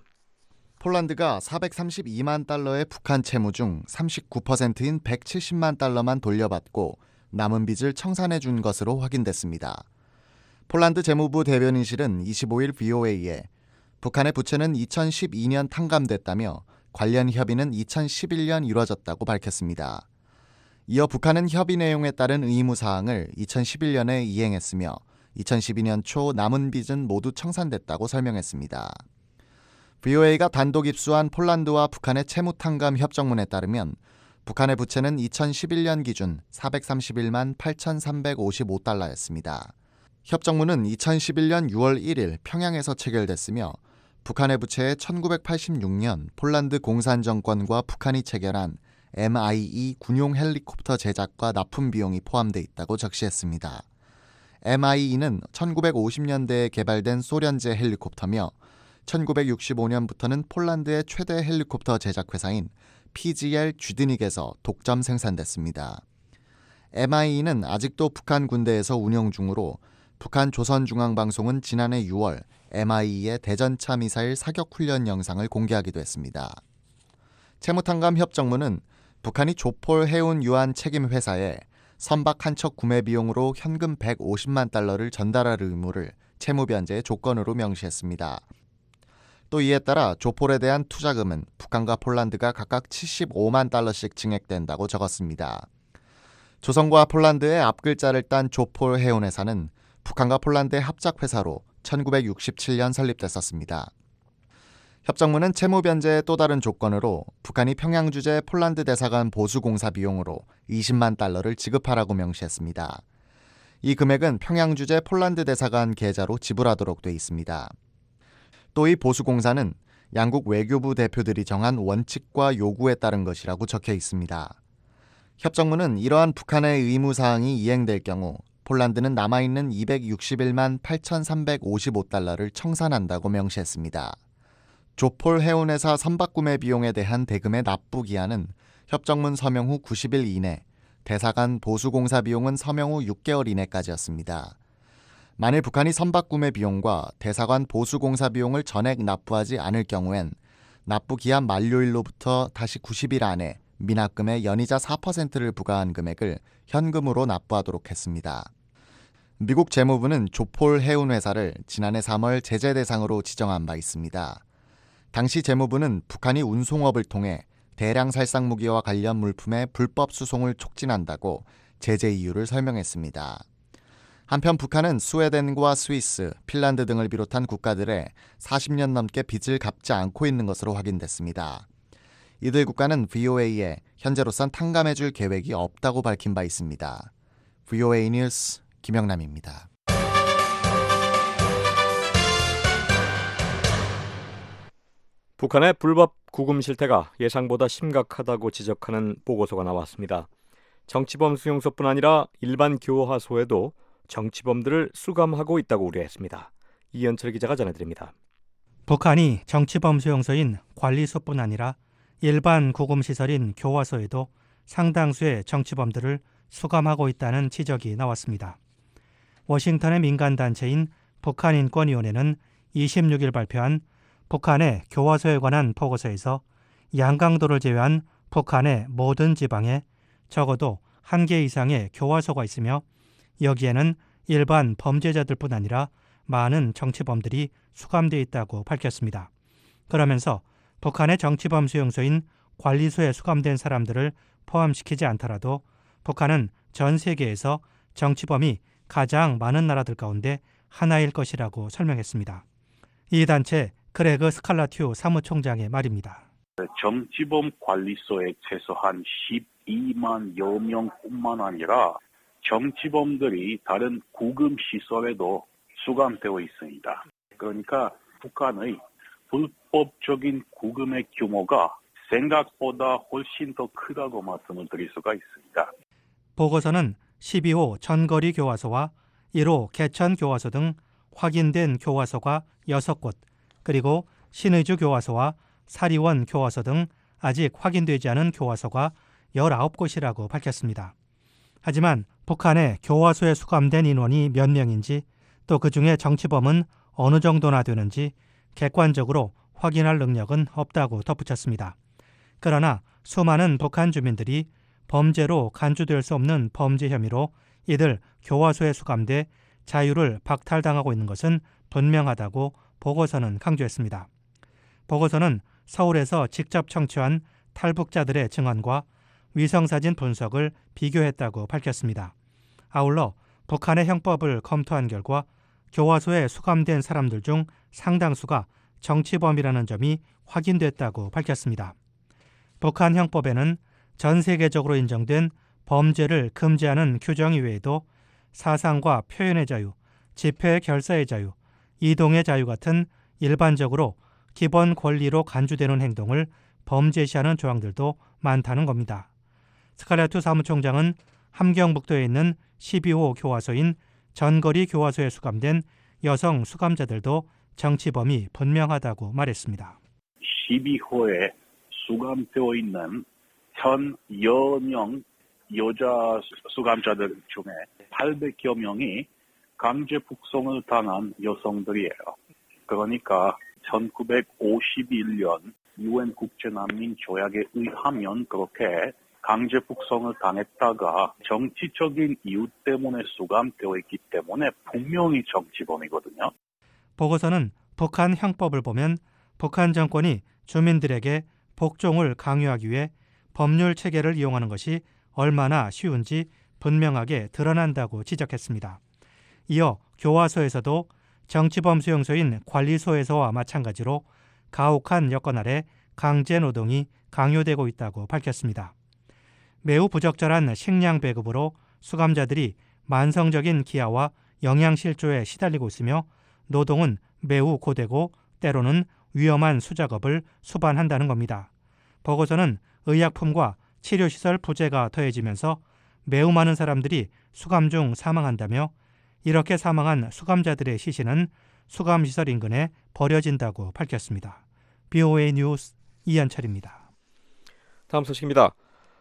Speaker 10: 폴란드가 사백삼십이만 달러의 북한 채무 중 삼십구 퍼센트인 백칠십만 달러만 돌려받고 남은 빚을 청산해 준 것으로 확인됐습니다. 폴란드 재무부 대변인실은 이십오 일 브이오에이에 북한의 부채는 이천십이 년 탕감됐다며 관련 협의는 이천십일 년 이뤄졌다고 밝혔습니다. 이어 북한은 협의 내용에 따른 의무사항을 이천십일 년에 이행했으며 이천십이 년 초 남은 빚은 모두 청산됐다고 설명했습니다. 브이오에이가 단독 입수한 폴란드와 북한의 채무탕감 협정문에 따르면 북한의 부채는 이천십일 년 기준 사백삼십일만 팔천삼백오십오 달러였습니다. 협정문은 이천십일 년 유월 일일 평양에서 체결됐으며 북한의 부채에 천구백팔십육 년 폴란드 공산정권과 북한이 체결한 엠아이 투 군용 헬리콥터 제작과 납품 비용이 포함되어 있다고 적시했습니다. 엠아이 투는 천구백오십 년대에 개발된 소련제 헬리콥터며 천구백육십오 년부터는 폴란드의 최대 헬리콥터 제작 회사인 피지엘 쥐드닉에서 독점 생산됐습니다. 엠아이 투는 아직도 북한 군대에서 운영 중으로 북한 조선중앙방송은 지난해 유월 엠아이 투의 대전차 미사일 사격 훈련 영상을 공개하기도 했습니다. 채무탕감 협정문은 북한이 조폴 해운 유한 책임 회사에 선박 한 척 구매 비용으로 현금 백오십만 달러를 전달할 의무를 채무 변제의 조건으로 명시했습니다. 또 이에 따라 조폴에 대한 투자금은 북한과 폴란드가 각각 칠십오만 달러씩 증액된다고 적었습니다. 조선과 폴란드의 앞글자를 딴 조폴 해운회사는 북한과 폴란드의 합작회사로 천구백육십칠 년 설립됐었습니다. 협정문은 채무 변제의 또 다른 조건으로 북한이 평양 주재 폴란드 대사관 보수공사 비용으로 이십만 달러를 지급하라고 명시했습니다. 이 금액은 평양 주재 폴란드 대사관 계좌로 지불하도록 돼 있습니다. 또 이 보수공사는 양국 외교부 대표들이 정한 원칙과 요구에 따른 것이라고 적혀 있습니다. 협정문은 이러한 북한의 의무사항이 이행될 경우 폴란드는 남아있는 이백육십일만 팔천삼백오십오 달러를 청산한다고 명시했습니다. 조폴 해운회사 선박 구매 비용에 대한 대금의 납부 기한은 협정문 서명 후 구십 일 이내, 대사관 보수공사 비용은 서명 후 육 개월 이내까지였습니다. 만일 북한이 선박 구매 비용과 대사관 보수공사 비용을 전액 납부하지 않을 경우엔 납부 기한 만료일로부터 다시 구십 일 안에 미납금의 연이자 사 퍼센트를 부과한 금액을 현금으로 납부하도록 했습니다. 미국 재무부는 조폴 해운회사를 지난해 삼월 제재 대상으로 지정한 바 있습니다. 당시 재무부는 북한이 운송업을 통해 대량 살상 무기와 관련 물품의 불법 수송을 촉진한다고 제재 이유를 설명했습니다. 한편 북한은 스웨덴과 스위스, 핀란드 등을 비롯한 국가들의 사십 년 넘게 빚을 갚지 않고 있는 것으로 확인됐습니다. 이들 국가는 브이오에이에 현재로선 탕감해줄 계획이 없다고 밝힌 바 있습니다. 브이오에이 뉴스 김영남입니다.
Speaker 3: 북한의 불법 구금 실태가 예상보다 심각하다고 지적하는 보고서가 나왔습니다. 정치범 수용소뿐 아니라 일반 교화소에도 정치범들을 수감하고 있다고 우려했습니다. 이현철 기자가 전해드립니다.
Speaker 17: 북한이 정치범 수용소인 관리소뿐 아니라 일반 구금시설인 교화소에도 상당수의 정치범들을 수감하고 있다는 지적이 나왔습니다. 워싱턴의 민간단체인 북한인권위원회는 이십육 일 발표한 북한의 교화소에 관한 보고서에서 양강도를 제외한 북한의 모든 지방에 적어도 한 개 이상의 교화소가 있으며 여기에는 일반 범죄자들뿐 아니라 많은 정치범들이 수감되어 있다고 밝혔습니다. 그러면서 북한의 정치범 수용소인 관리소에 수감된 사람들을 포함시키지 않더라도 북한은 전 세계에서 정치범이 가장 많은 나라들 가운데 하나일 것이라고 설명했습니다. 이 단체 그레그 스칼라튜 사무총장의 말입니다.
Speaker 18: 정치범 관리소에 최소한 십이만여 명뿐만 아니라 정치범들이 다른 구금시설에도 수감되어 있습니다. 그러니까 북한의 불법적인 구금의 규모가 생각보다 훨씬 더 크다고 말씀을 드릴 수가 있습니다.
Speaker 17: 보고서는 십이 호 전거리 교화소와 일 호 개천 교화소 등 확인된 교화소가 여섯 곳, 그리고 신의주 교화소와 사리원 교화소 등 아직 확인되지 않은 교화소가 열아홉 곳이라고 밝혔습니다. 하지만 북한의 교화소에 수감된 인원이 몇 명인지 또 그중에 정치범은 어느 정도나 되는지 객관적으로 확인할 능력은 없다고 덧붙였습니다. 그러나 수많은 북한 주민들이 범죄로 간주될 수 없는 범죄 혐의로 이들 교화소에 수감돼 자유를 박탈당하고 있는 것은 분명하다고 보고서는 강조했습니다. 보고서는 서울에서 직접 청취한 탈북자들의 증언과 위성사진 분석을 비교했다고 밝혔습니다. 아울러 북한의 형법을 검토한 결과 교화소에 수감된 사람들 중 상당수가 정치범이라는 점이 확인됐다고 밝혔습니다. 북한 형법에는 전 세계적으로 인정된 범죄를 금지하는 규정 이외에도 사상과 표현의 자유, 집회 결사의 자유, 이동의 자유 같은 일반적으로 기본 권리로 간주되는 행동을 범죄시하는 조항들도 많다는 겁니다. 스칼라투 사무총장은 함경북도에 있는 십이 호 교화소인 전거리 교화소에 수감된 여성 수감자들도 정치범이 분명하다고 말했습니다.
Speaker 18: 십이 호에 수감되어 있는 천여 명 여자 수감자들 중에 팔백여 명이 강제 북송을 당한 여성들이에요. 그러니까 천구백오십일 년 유엔 국제난민 조약에 의하면 그렇게 강제 북송을 당했다가 정치적인 이유 때문에 수감되어 있기 때문에 분명히 정치범이거든요.
Speaker 17: 보고서는 북한 형법을 보면 북한 정권이 주민들에게 복종을 강요하기 위해 법률 체계를 이용하는 것이 얼마나 쉬운지 분명하게 드러난다고 지적했습니다. 이어 교화소에서도 정치범 수용소인 관리소에서와 마찬가지로 가혹한 여건 아래 강제 노동이 강요되고 있다고 밝혔습니다. 매우 부적절한 식량 배급으로 수감자들이 만성적인 기아와 영양실조에 시달리고 있으며 노동은 매우 고되고 때로는 위험한 수작업을 수반한다는 겁니다. 보고서는 의약품과 치료시설 부재가 더해지면서 매우 많은 사람들이 수감 중 사망한다며 이렇게 사망한 수감자들의 시신은 수감시설 인근에 버려진다고 밝혔습니다. 비오에이 뉴스 이현철입니다.
Speaker 3: 다음 소식입니다.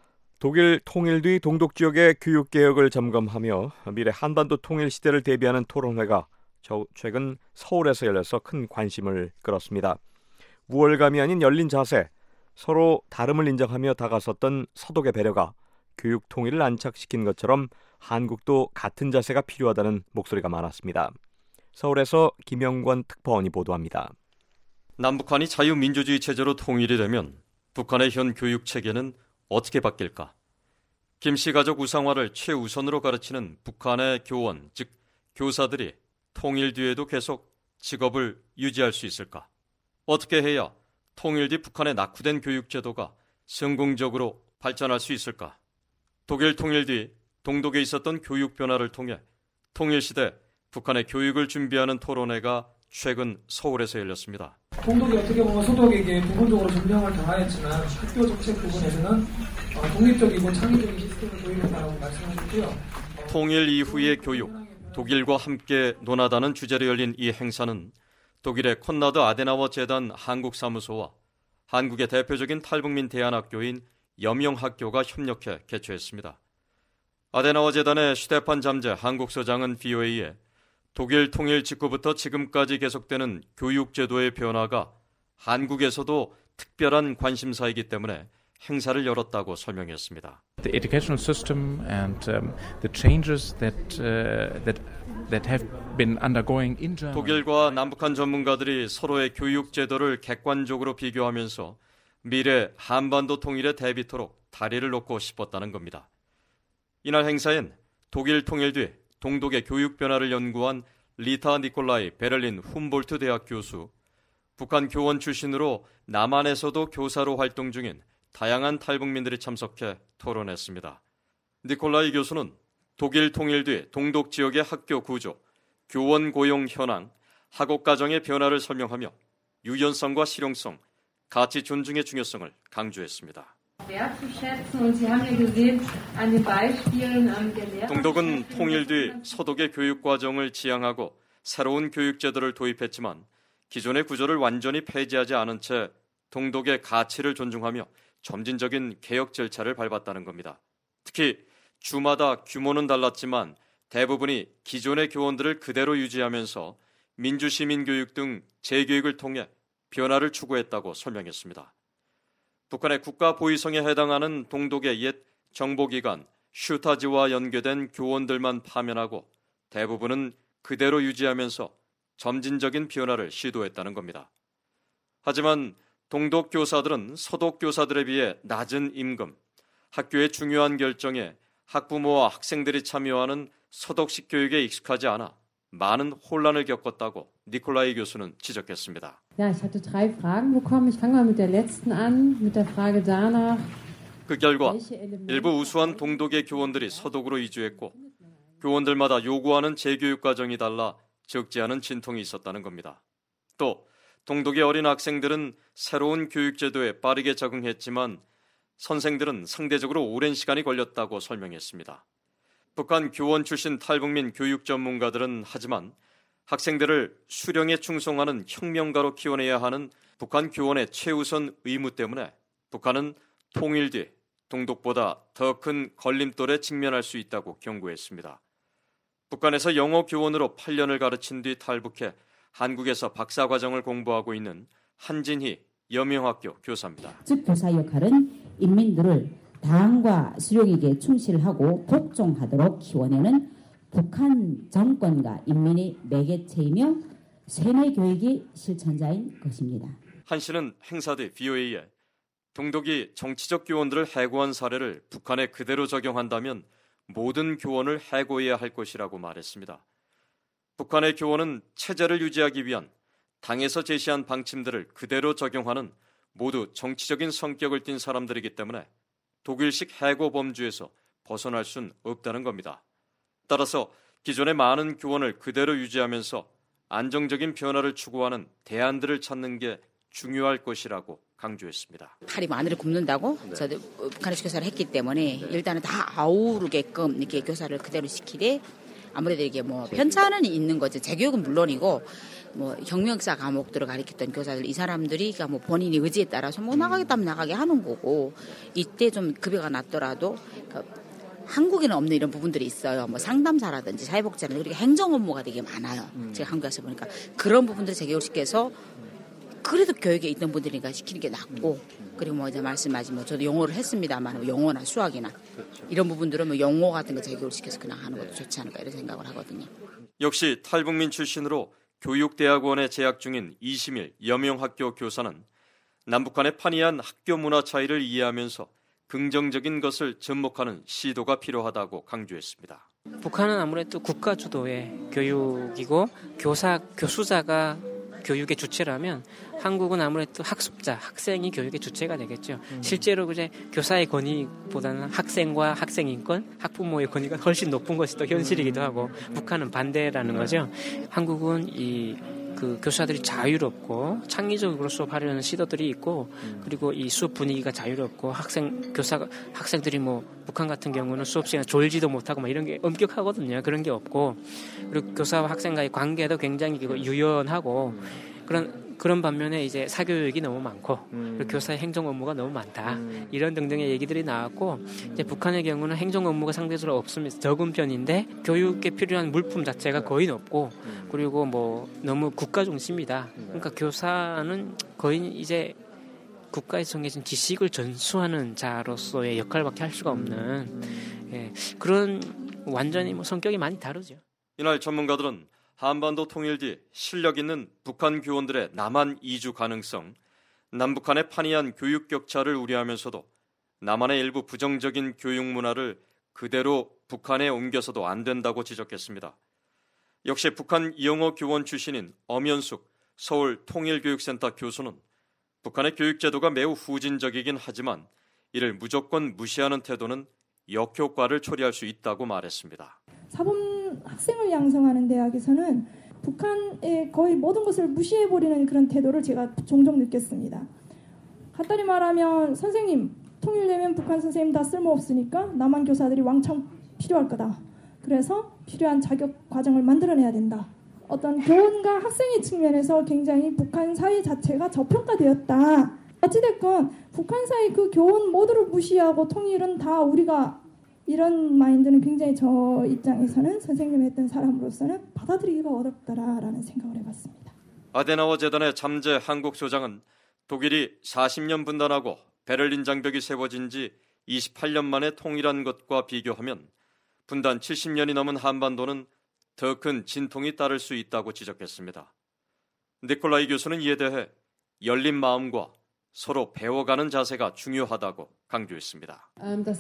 Speaker 3: 독일 통일 뒤 동독 지역의 교육개혁을 점검하며 미래 한반도 통일 시대를 대비하는 토론회가 최근 서울에서 열려서 큰 관심을 끌었습니다. 우월감이 아닌 열린 자세, 서로 다름을 인정하며 다가섰던 서독의 배려가 교육 통일을 안착시킨 것처럼 한국도 같은 자세가 필요하다는 목소리가 많았습니다. 서울에서 김영권 특파원이 보도합니다.
Speaker 19: 남북한이 자유민주주의 체제로 통일이 되면 북한의 현 교육 체계는 어떻게 바뀔까? 김씨 가족 우상화를 최우선으로 가르치는 북한의 교원, 즉 교사들이 통일 뒤에도 계속 직업을 유지할 수 있을까? 어떻게 해야 통일 뒤 북한의 낙후된 교육 제도가 성공적으로 발전할 수 있을까? 독일 통일 뒤 동독에 있었던 교육 변화를 통해 통일 시대 북한의 교육을 준비하는 토론회가 최근 서울에서 열렸습니다.
Speaker 20: 동독이 어떻게 보면 소독에게 부분적으로 점령을 당하였지만 학교 정책 부분에서는 독립적이고 창의적인 시스템을 도입했다고 말씀하셨고요.
Speaker 19: 통일 이후의 교육, 독일과 함께 논하다는 주제로 열린 이 행사는 독일의 콘라드 아데나워 재단 한국 사무소와 한국의 대표적인 탈북민 대안학교인 여명학교가 협력해 개최했습니다. 아데나워 재단의 슈테판 잠재 한국소장은 브이오에이에 독일 통일 직후부터 지금까지 계속되는 교육제도의 변화가 한국에서도 특별한 관심사이기 때문에 행사를 열었다고 설명했습니다.
Speaker 21: The educational system and um, the changes that uh, that that have been undergoing in Germany.
Speaker 19: 독일과 남북한 전문가들이 서로의 교육 제도를 객관적으로 비교하면서 미래 한반도 통일에 대비토록 다리를 놓고 싶었다는 겁니다. 이날 행사엔 독일 통일 뒤 동독의 교육 변화를 연구한 리타 니콜라이 베를린 훔볼트 대학 교수, 북한 교원 출신으로 남한에서도 교사로 활동 중인 다양한 탈북민들이 참석해 토론했습니다. 니콜라이 교수는 독일 통일 뒤 동독 지역의 학교 구조, 교원 고용 현황, 학업 과정의 변화를 설명하며 유연성과 실용성, 가치 존중의 중요성을 강조했습니다. 동독은 통일 뒤 서독의 교육 과정을 지향하고 새로운 교육 제도를 도입했지만 기존의 구조를 완전히 폐지하지 않은 채 동독의 가치를 존중하며 점진적인 개혁 절차를 밟았다는 겁니다. 특히 주마다 규모는 달랐지만 대부분이 기존의 교원들을 그대로 유지하면서 민주시민교육 등 재교육을 통해 변화를 추구했다고 설명했습니다. 북한의 국가보위성에 해당하는 동독의 옛 정보기관 슈타지와 연계된 교원들만 파면하고 대부분은 그대로 유지하면서 점진적인 변화를 시도했다는 겁니다. 하지만 동독 교사들은 서독 교사들에 비해 낮은 임금, 학교의 중요한 결정에 학부모와 학생들이 참여하는 서독식 교육에 익숙하지 않아 많은 혼란을 겪었다고 니콜라이 교수는 지적했습니다.
Speaker 22: Ja, ich hatte drei Fragen bekommen. Ich fange mal mit der letzten an, mit der Frage danach.
Speaker 19: 그 결과 일부 우수한 동독의 교원들이 서독으로 이주했고 교원들마다 요구하는 재교육 과정이 달라 적지 않은 진통이 있었다는 겁니다. 또 동독의 어린 학생들은 새로운 교육 제도에 빠르게 적응했지만 선생들은 상대적으로 오랜 시간이 걸렸다고 설명했습니다. 북한 교원 출신 탈북민 교육 전문가들은 하지만 학생들을 수령에 충성하는 혁명가로 키워내야 하는 북한 교원의 최우선 의무 때문에 북한은 통일 뒤 동독보다 더 큰 걸림돌에 직면할 수 있다고 경고했습니다. 북한에서 영어 교원으로 팔 년을 가르친 뒤 탈북해 한국에서 박사과정을 공부하고 있는 한진희 여명학교 교사입니다.
Speaker 23: 즉 교사 역할은 인민들을 당과 수령에게 충실하고 복종하도록 키워내는 북한 정권과 인민의 매개체이며 세뇌 교육의 실천자인 것입니다.
Speaker 19: 한 씨는 행사 뒤 브이오에이에 동독이 정치적 교원들을 해고한 사례를 북한에 그대로 적용한다면 모든 교원을 해고해야 할 것이라고 말했습니다. 북한의 교원은 체제를 유지하기 위한 당에서 제시한 방침들을 그대로 적용하는 모두 정치적인 성격을 띤 사람들이기 때문에 독일식 해고 범주에서 벗어날 수는 없다는 겁니다. 따라서 기존의 많은 교원을 그대로 유지하면서 안정적인 변화를 추구하는 대안들을 찾는 게 중요할 것이라고 강조했습니다.
Speaker 24: 팔이 마늘을 굽는다고 저도 북한에서 교사를 했기 때문에 일단은 다 아우르게끔 이렇게 교사를 그대로 시키되 아무래도 이게 뭐 편차는 있는 거죠. 재교육은 물론이고 뭐 혁명사 과목들을 가르쳤던 교사들 이 사람들이 그러니까 뭐 본인이 의지에 따라서 뭐 나가겠다면 나가게 하는 거고 이때 좀 급여가 낮더라도 그러니까 한국에는 없는 이런 부분들이 있어요. 뭐 상담사라든지 사회복지라든지 그리고 행정 업무가 되게 많아요. 음. 제가 한국에서 보니까 그런 부분들을 재교육시켜서 그래도 교육에 있던 분들이니까 시키는 게 낫고 그리고 뭐 이제 말씀하신 뭐 저도 영어를 했습니다만 영어나 수학이나 이런 부분들은 뭐 영어 같은 거 재교육시켜서 그냥 하는 것도 좋지 않을까 이런 생각을 하거든요.
Speaker 19: 역시 탈북민 출신으로 교육대학원에 재학 중인 이시밀 여명학교 교사는 남북한의 판이한 학교 문화 차이를 이해하면서 긍정적인 것을 접목하는 시도가 필요하다고 강조했습니다.
Speaker 25: 북한은 아무래도 국가 주도의 교육이고 교사, 교수자가 교육의 주체라면 한국은 아무래도 학습자, 학생이 교육의 주체가 되겠죠. 음. 실제로 이제 교사의 권위보다는 학생과 학생 인권, 학부모의 권위가 훨씬 높은 것이 또 현실이기도 하고 북한은 반대라는 거죠. 한국은 이 그 교사들이 자유롭고 창의적으로 수업하려는 시도들이 있고 그리고 이 수업 분위기가 자유롭고 학생 교사 학생들이 뭐 북한 같은 경우는 수업 시간에 졸지도 못하고 막 이런 게 엄격하거든요. 그런 게 없고 그리고 교사와 학생과의 관계도 굉장히 유연하고 그런 그런 반면에 이제 사교육이 너무 많고 그리고 교사의 행정 업무가 너무 많다 음. 이런 등등의 얘기들이 나왔고 이제 북한의 경우는 행정 업무가 상대적으로 없으면서 적은 편인데 교육에 필요한 물품 자체가 거의 없고 그리고 뭐 너무 국가 중심이다. 그러니까 교사는 거의 이제 국가에서 정해진 지식을 전수하는 자로서의 역할밖에 할 수가 없는 예, 그런 완전히 뭐 성격이 많이 다르죠.
Speaker 19: 이날 전문가들은 한반도 통일 뒤 실력 있는 북한 교원들의 남한 이주 가능성, 남북한의 판이한 교육 격차를 우려하면서도 남한의 일부 부정적인 교육 문화를 그대로 북한에 옮겨서도 안 된다고 지적했습니다. 역시 북한 영어 교원 출신인 엄연숙 서울 통일교육센터 교수는 북한의 교육제도가 매우 후진적이긴 하지만 이를 무조건 무시하는 태도는 역효과를 초래할 수 있다고 말했습니다.
Speaker 1: 사범 학생을 양성하는 대학에서는 북한의 거의 모든 것을 무시해버리는 그런 태도를 제가 종종 느꼈습니다. 간단히 말하면 선생님, 통일되면 북한 선생님 다 쓸모없으니까 남한 교사들이 왕창 필요할 거다. 그래서 필요한 자격 과정을 만들어내야 된다. 어떤 교원과 학생의 측면에서 굉장히 북한 사회 자체가 저평가되었다. 어찌됐건 북한 사회 그 교원 모두를 무시하고 통일은 다 우리가 이런 마인드는 굉장히 저 입장에서는 선생님 했던 사람으로서는 받아들이기가 어렵다라는 생각을 해봤습니다.
Speaker 19: 아데나워 재단의 잠재 한국 소장은 독일이 사십 년 분단하고 베를린 장벽이 세워진 지 이십팔 년 만에 통일한 것과 비교하면 분단 칠십 년이 넘은 한반도는 더 큰 진통이 따를 수 있다고 지적했습니다. 니콜라이 교수는 이에 대해 열린 마음과 서로 배워가는 자세가 중요하다고 강조했습니다.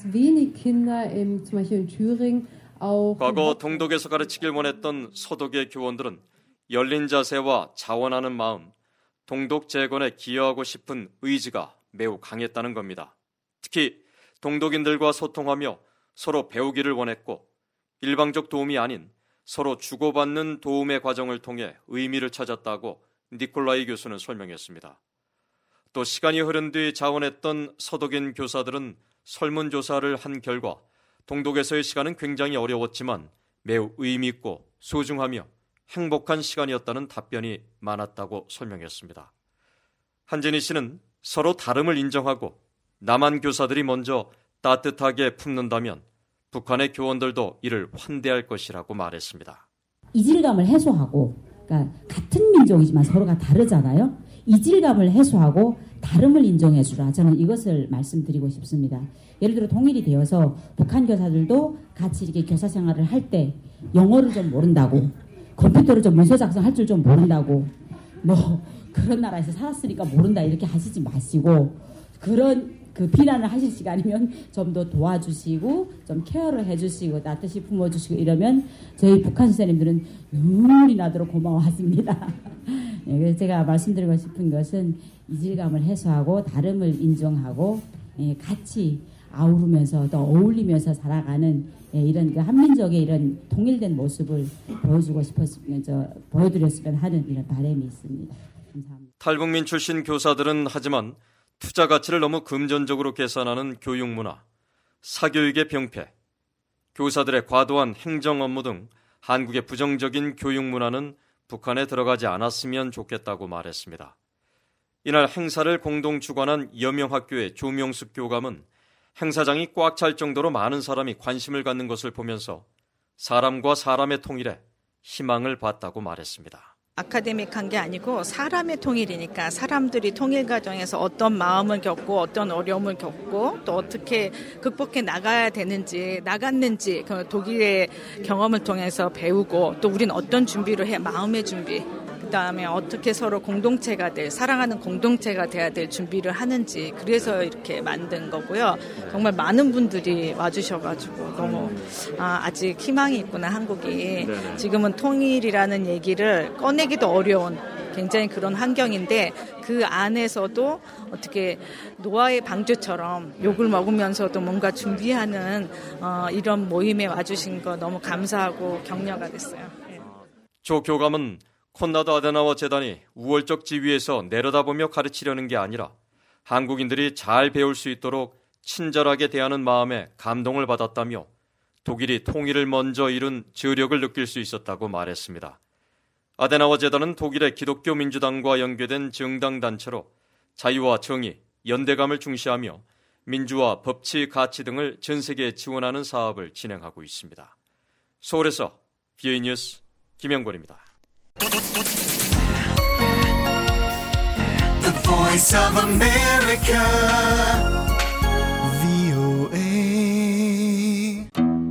Speaker 19: 과거 동독에서 가르치길 원했던 서독의 교원들은 열린 자세와 자원하는 마음, 동독 재건에 기여하고 싶은 의지가 매우 강했다는 겁니다. 특히 동독인들과 소통하며 서로 배우기를 원했고 일방적 도움이 아닌 서로 주고받는 도움의 과정을 통해 의미를 찾았다고 니콜라이 교수는 설명했습니다. 또 시간이 흐른 뒤 자원했던 서독인 교사들은 설문조사를 한 결과 동독에서의 시간은 굉장히 어려웠지만 매우 의미 있고 소중하며 행복한 시간이었다는 답변이 많았다고 설명했습니다. 한진희 씨는 서로 다름을 인정하고 남한 교사들이 먼저 따뜻하게 품는다면 북한의 교원들도 이를 환대할 것이라고 말했습니다.
Speaker 23: 이질감을 해소하고 그러니까 같은 민족이지만 서로가 다르잖아요. 이질감을 해소하고 다름을 인정해주라. 저는 이것을 말씀드리고 싶습니다. 예를 들어 통일이 되어서 북한 교사들도 같이 이렇게 교사 생활을 할 때 영어를 좀 모른다고 컴퓨터를 좀 문서 작성할 줄 좀 모른다고 뭐 그런 나라에서 살았으니까 모른다 이렇게 하시지 마시고 그런 그 비난을 하실 시간이면 좀 더 도와주시고 좀 케어를 해주시고 따뜻이 품어주시고 이러면 저희 북한 선생님들은 눈물이 나도록 고마워하십니다. 예, 그래서 제가 말씀드리고 싶은 것은 이질감을 해소하고 다름을 인정하고 예, 같이 아우르면서 또 어울리면서 살아가는 예, 이런 그 한민족의 이런 통일된 모습을 보여주고 싶었으면 저 보여드렸으면 하는 이런 바람이 있습니다. 감사합니다.
Speaker 19: 탈북민 출신 교사들은 하지만 투자 가치를 너무 금전적으로 계산하는 교육 문화, 사교육의 병폐, 교사들의 과도한 행정 업무 등 한국의 부정적인 교육 문화는 북한에 들어가지 않았으면 좋겠다고 말했습니다. 이날 행사를 공동 주관한 여명학교의 조명숙 교감은 행사장이 꽉 찰 정도로 많은 사람이 관심을 갖는 것을 보면서 사람과 사람의 통일에 희망을 봤다고 말했습니다.
Speaker 2: 아카데믹한 게 아니고 사람의 통일이니까 사람들이 통일 과정에서 어떤 마음을 겪고 어떤 어려움을 겪고 또 어떻게 극복해 나가야 되는지 나갔는지 그 독일의 경험을 통해서 배우고 또 우리는 어떤 준비를 해 마음의 준비 그다음에 어떻게 서로 공동체가 될 사랑하는 공동체가 돼야 될 준비를 하는지 그래서 이렇게 만든 거고요. 정말 많은 분들이 와주셔가지고 너무 아, 아직 희망이 있구나 한국이. 지금은 통일이라는 얘기를 꺼내기도 어려운 굉장히 그런 환경인데 그 안에서도 어떻게 노아의 방주처럼 욕을 먹으면서도 뭔가 준비하는 어, 이런 모임에 와주신 거 너무 감사하고 격려가 됐어요.
Speaker 19: 조 교감은 콘라드 아데나워 재단이 우월적 지위에서 내려다보며 가르치려는 게 아니라 한국인들이 잘 배울 수 있도록 친절하게 대하는 마음에 감동을 받았다며 독일이 통일을 먼저 이룬 저력을 느낄 수 있었다고 말했습니다. 아데나워 재단은 독일의 기독교 민주당과 연계된 정당 단체로 자유와 정의, 연대감을 중시하며 민주화, 법치, 가치 등을 전 세계에 지원하는 사업을 진행하고 있습니다. 서울에서 비오에이 뉴스 김영권입니다.
Speaker 4: The Voice of America, 브이오에이.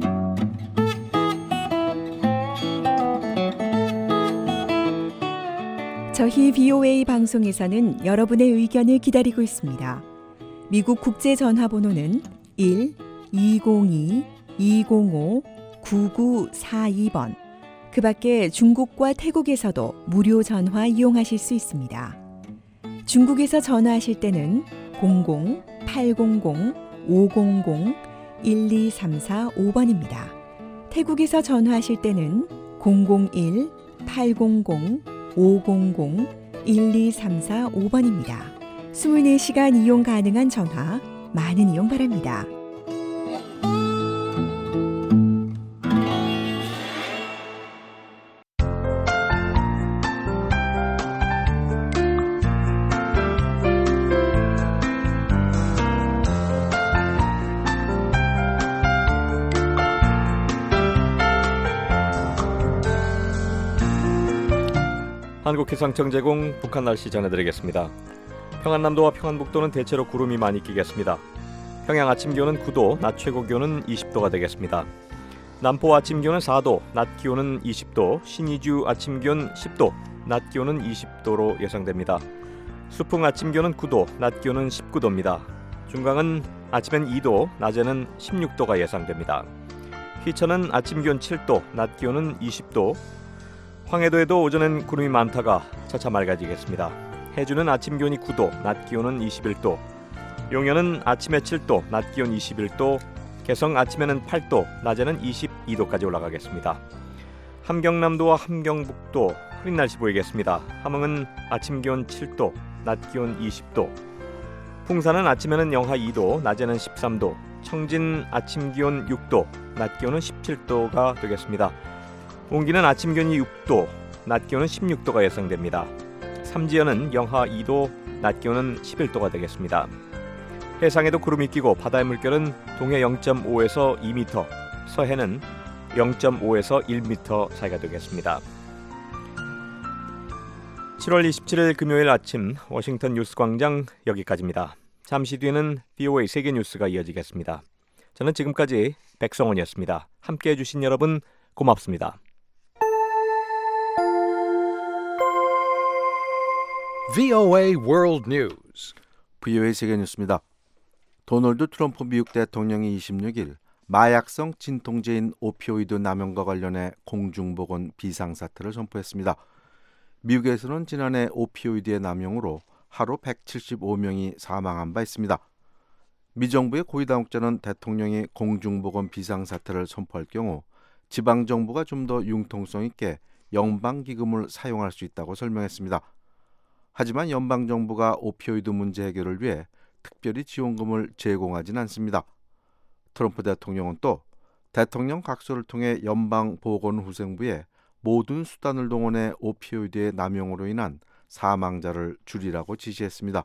Speaker 5: 저희 비오에이 방송에서는 여러분의 의견을 기다리고 있습니다. 미국 국제전화번호는 일 이공이 이공오 구구사이 번. 그 밖에 중국과 태국에서도 무료 전화 이용하실 수 있습니다. 중국에서 전화하실 때는 공공 팔공공 오공공 일이삼사오 번입니다. 태국에서 전화하실 때는 공공일 팔공공 오공공 일이삼사오 번입니다. 이십사 시간 이용 가능한 전화, 많은 이용 바랍니다.
Speaker 3: 한국기상청 제공 북한 날씨 전해드리겠습니다. 평안남도와 평안북도는 대체로 구름이 많이 끼겠습니다. 평양 아침 기온은 구 도, 낮 최고 기온은 이십 도가 되겠습니다. 남포 아침 기온은 사 도, 낮 기온은 이십 도, 신의주 아침 기온 십 도, 낮 기온은 이십 도로 예상됩니다. 수풍 아침 기온은 구 도, 낮 기온은 십구 도입니다. 중강은 아침엔 이 도, 낮에는 십육 도가 예상됩니다. 희천은 아침 기온 칠 도, 낮 기온은 이십 도, 황해도에도 오전엔 구름이 많다가 차차 맑아지겠습니다. 해주는 아침 기온이 구 도, 낮 기온은 이십일 도, 용현은 아침에 칠 도, 낮 기온 이십일 도, 개성 아침에는 팔 도, 낮에는 이십이 도까지 올라가겠습니다. 함경남도와 함경북도 흐린 날씨 보이겠습니다. 함흥은 아침 기온 칠 도, 낮 기온 이십 도, 풍산은 아침에는 영하 이 도, 낮에는 십삼 도, 청진 아침 기온 육 도, 낮 기온은 십칠 도가 되겠습니다. 옹기는 아침 기온이 육 도, 낮 기온은 십육 도가 예상됩니다. 삼지연은 영하 이 도, 낮 기온은 십일 도가 되겠습니다. 해상에도 구름이 끼고 바다의 물결은 동해 영 점 오에서 이 미터, 서해는 영 점 오에서 일 미터 사이가 되겠습니다. 칠월 이십칠일 금요일 아침 워싱턴 뉴스광장 여기까지입니다. 잠시 뒤에는 비오에이 세계뉴스가 이어지겠습니다. 저는 지금까지 백성원이었습니다. 함께해 주신 여러분 고맙습니다.
Speaker 6: 브이오에이 World News.
Speaker 7: 브이오에이 세계뉴스입니다. 도널드 트럼프 미국 대통령이 이십육일 마약성 진통제인 오피오이드 남용과 관련해 공중보건 비상사태를 선포했습니다. 미국에서는 지난해 오피오이드의 남용으로 하루 백칠십오 명이 사망한 바 있습니다. 미 정부의 고위 당국자는 대통령이 공중보건 비상사태를 선포할 경우 지방정부가 좀 더 융통성 있게 연방기금을 사용할 수 있다고 설명했습니다. 하지만 연방정부가 오피오이드 문제 해결을 위해 특별히 지원금을 제공하진 않습니다. 트럼프 대통령은 또 대통령 각서를 통해 연방보건후생부에 모든 수단을 동원해 오피오이드의 남용으로 인한 사망자를 줄이라고 지시했습니다.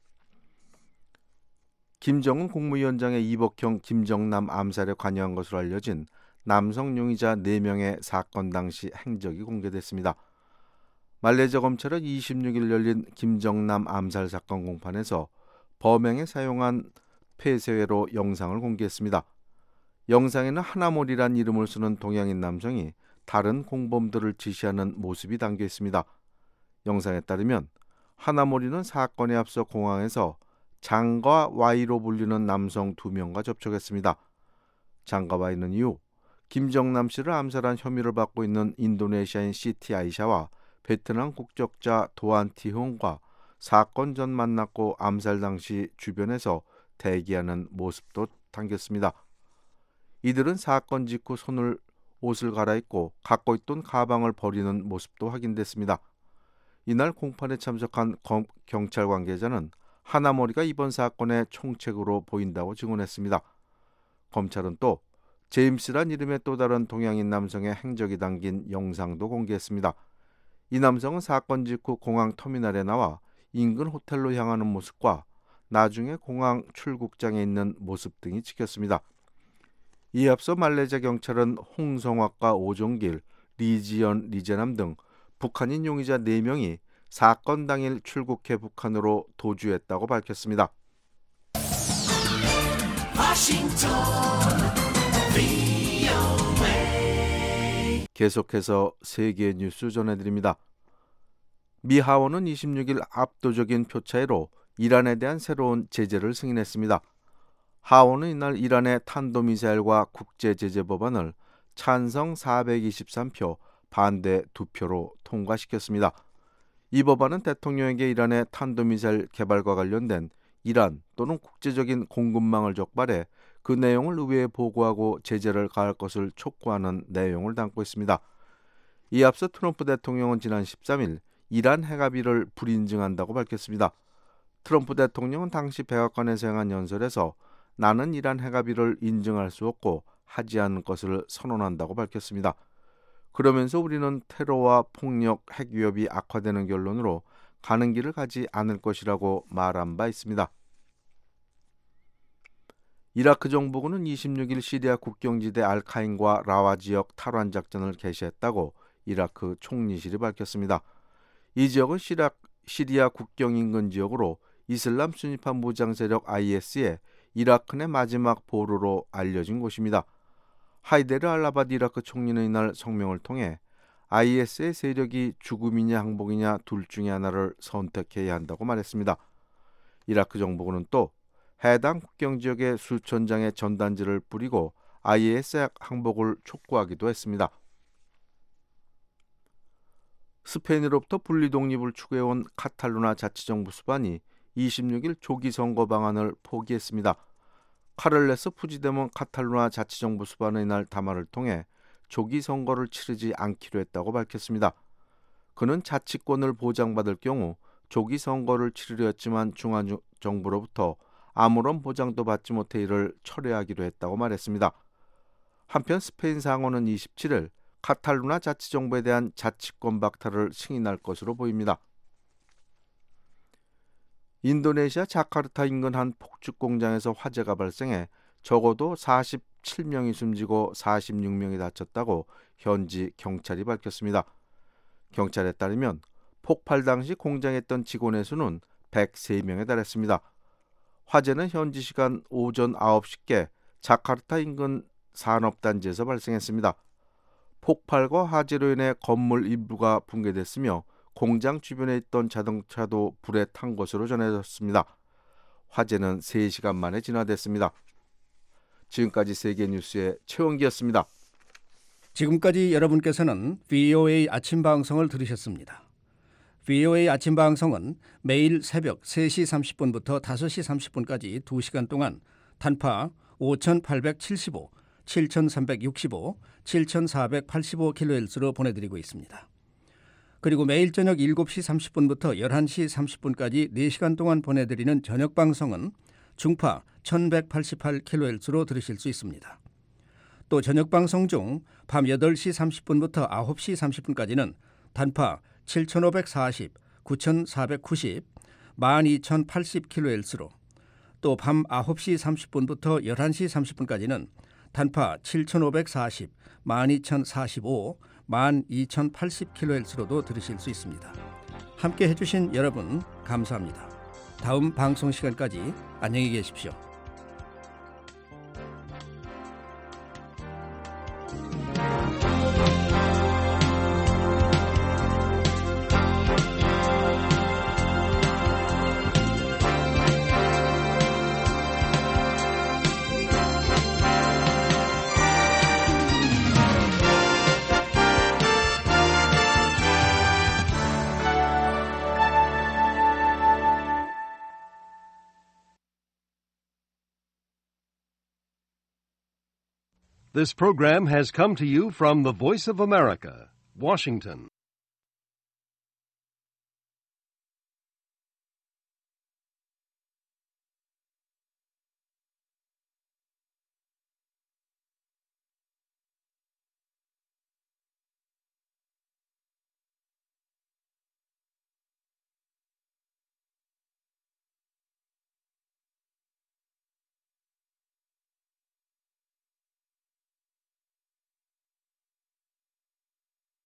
Speaker 7: 김정은 국무위원장의 이복형 김정남 암살에 관여한 것으로 알려진 남성 용의자 네 명의 사건 당시 행적이 공개됐습니다. 말레이시아 검찰은 이십육일 열린 김정남 암살 사건 공판에서 범행에 사용한 폐쇄회로 영상을 공개했습니다. 영상에는 하나몰이란 이름을 쓰는 동양인 남성이 다른 공범들을 지시하는 모습이 담겨 있습니다. 영상에 따르면 하나몰이는 사건에 앞서 공항에서 장과 Y로 불리는 남성 두 명과 접촉했습니다. 장과 Y는 이후 김정남 씨를 암살한 혐의를 받고 있는 인도네시아인 시티 아이샤와 베트남 국적자 도안 티홍과 사건 전 만났고 암살 당시 주변에서 대기하는 모습도 담겼습니다. 이들은 사건 직후 손을 옷을 갈아입고 갖고 있던 가방을 버리는 모습도 확인됐습니다. 이날 공판에 참석한 검, 경찰 관계자는 하나머리가 이번 사건의 총책으로 보인다고 증언했습니다. 검찰은 또 제임스란 이름의 또 다른 동양인 남성의 행적이 담긴 영상도 공개했습니다. 이 남성은 사건 직후 공항 터미널에 나와 인근 호텔로 향하는 모습과 나중에 공항 출국장에 있는 모습 등이 찍혔습니다. 이에 앞서 말레이시아 경찰은 홍성학과 오종길, 리지연, 리제남 등 북한인 용의자 네 명이 사건 당일 출국해 북한으로 도주했다고 밝혔습니다. 계속해서 세계 뉴스 전해드립니다. 미 하원은 이십육 일 압도적인 표차이로 이란에 대한 새로운 제재를 승인했습니다. 하원은 이날 이란의 탄도미사일과 국제제재 법안을 찬성 사백이십삼 표, 반대 두 표로 통과시켰습니다. 이 법안은 대통령에게 이란의 탄도미사일 개발과 관련된 이란 또는 국제적인 공급망을 적발해 그 내용을 의회에 보고하고 제재를 가할 것을 촉구하는 내용을 담고 있습니다. 이에 앞서 트럼프 대통령은 지난 십삼 일 이란 핵합의를 불인증한다고 밝혔습니다. 트럼프 대통령은 당시 백악관에서 행한 연설에서 나는 이란 핵합의를 인증할 수 없고 하지 않을 것을 선언한다고 밝혔습니다. 그러면서 우리는 테러와 폭력, 핵 위협이 악화되는 결론으로 가는 길을 가지 않을 것이라고 말한 바 있습니다. 이라크 정부군은 이십육 일 시리아 국경지대 알카인과 라와 지역 탈환 작전을 개시했다고 이라크 총리실이 밝혔습니다. 이 지역은 시라, 시리아 국경 인근 지역으로 이슬람 순위파 무장 세력 아이에스의 이라크 내 마지막 보루로 알려진 곳입니다. 하이데르 알라바드 이라크 총리는 이날 성명을 통해 아이에스의 세력이 죽음이냐 항복이냐 둘 중에 하나를 선택해야 한다고 말했습니다. 이라크 정부군은 또 해당 국경 지역에 수천 장의 전단지를 뿌리고 아이에스 항복을 촉구하기도 했습니다. 스페인으로부터 분리 독립을 추구해온 카탈루나 자치정부 수반이 이십육 일 조기 선거 방안을 포기했습니다. 카를레스 푸지데몬 카탈루나 자치정부 수반은 이날 담화를 통해 조기 선거를 치르지 않기로 했다고 밝혔습니다. 그는 자치권을 보장받을 경우 조기 선거를 치르려 했지만 중앙정부로부터 아무런 보장도 받지 못해 이를 철회하기로 했다고 말했습니다. 한편 스페인 상원은 이십칠 일 카탈루나 자치정부에 대한 자치권 박탈을 승인할 것으로 보입니다. 인도네시아 자카르타 인근 한 폭죽 공장에서 화재가 발생해 적어도 사십칠 명이 숨지고 사십육 명이 다쳤다고 현지 경찰이 밝혔습니다. 경찰에 따르면 폭발 당시 공장에 있던 직원의 수는 백삼 명에 달했습니다. 화재는 현지 시간 오전 아홉 시께 자카르타 인근 산업단지에서 발생했습니다. 폭발과 화재로 인해 건물 일부가 붕괴됐으며 공장 주변에 있던 자동차도 불에 탄 것으로 전해졌습니다. 화재는 세 시간 만에 진화됐습니다. 지금까지 세계뉴스의 최원기였습니다.
Speaker 8: 지금까지 여러분께서는 브이오에이 아침 방송을 들으셨습니다. 브이오에이 아침 방송은 매일 새벽 세 시 삼십 분부터 다섯 시 삼십 분까지 두 시간 동안 단파 오천팔백칠십오, 칠천삼백육십오, 칠천사백팔십오 킬로헤르츠로 보내드리고 있습니다. 그리고 매일 저녁 일곱 시 삼십 분부터 열한 시 삼십 분까지 네 시간 동안 보내드리는 저녁 방송은 중파 천백팔십팔 킬로헤르츠로 들으실 수 있습니다. 또 저녁 방송 중 밤 여덟 시 삼십 분부터 아홉 시 삼십 분까지는 단파 칠천오백사십, 구천사백구십, 만 이천팔십 킬로헤르츠로 또 밤 아홉 시 삼십 분부터 열한 시 삼십 분까지는 단파 칠천오백사십, 만 이천사십오, 만 이천팔십 킬로헤르츠로도 들으실 수 있습니다. 함께 해주신 여러분 감사합니다. 다음 방송 시간까지 안녕히 계십시오.
Speaker 9: This program has come to you from the Voice of America, Washington.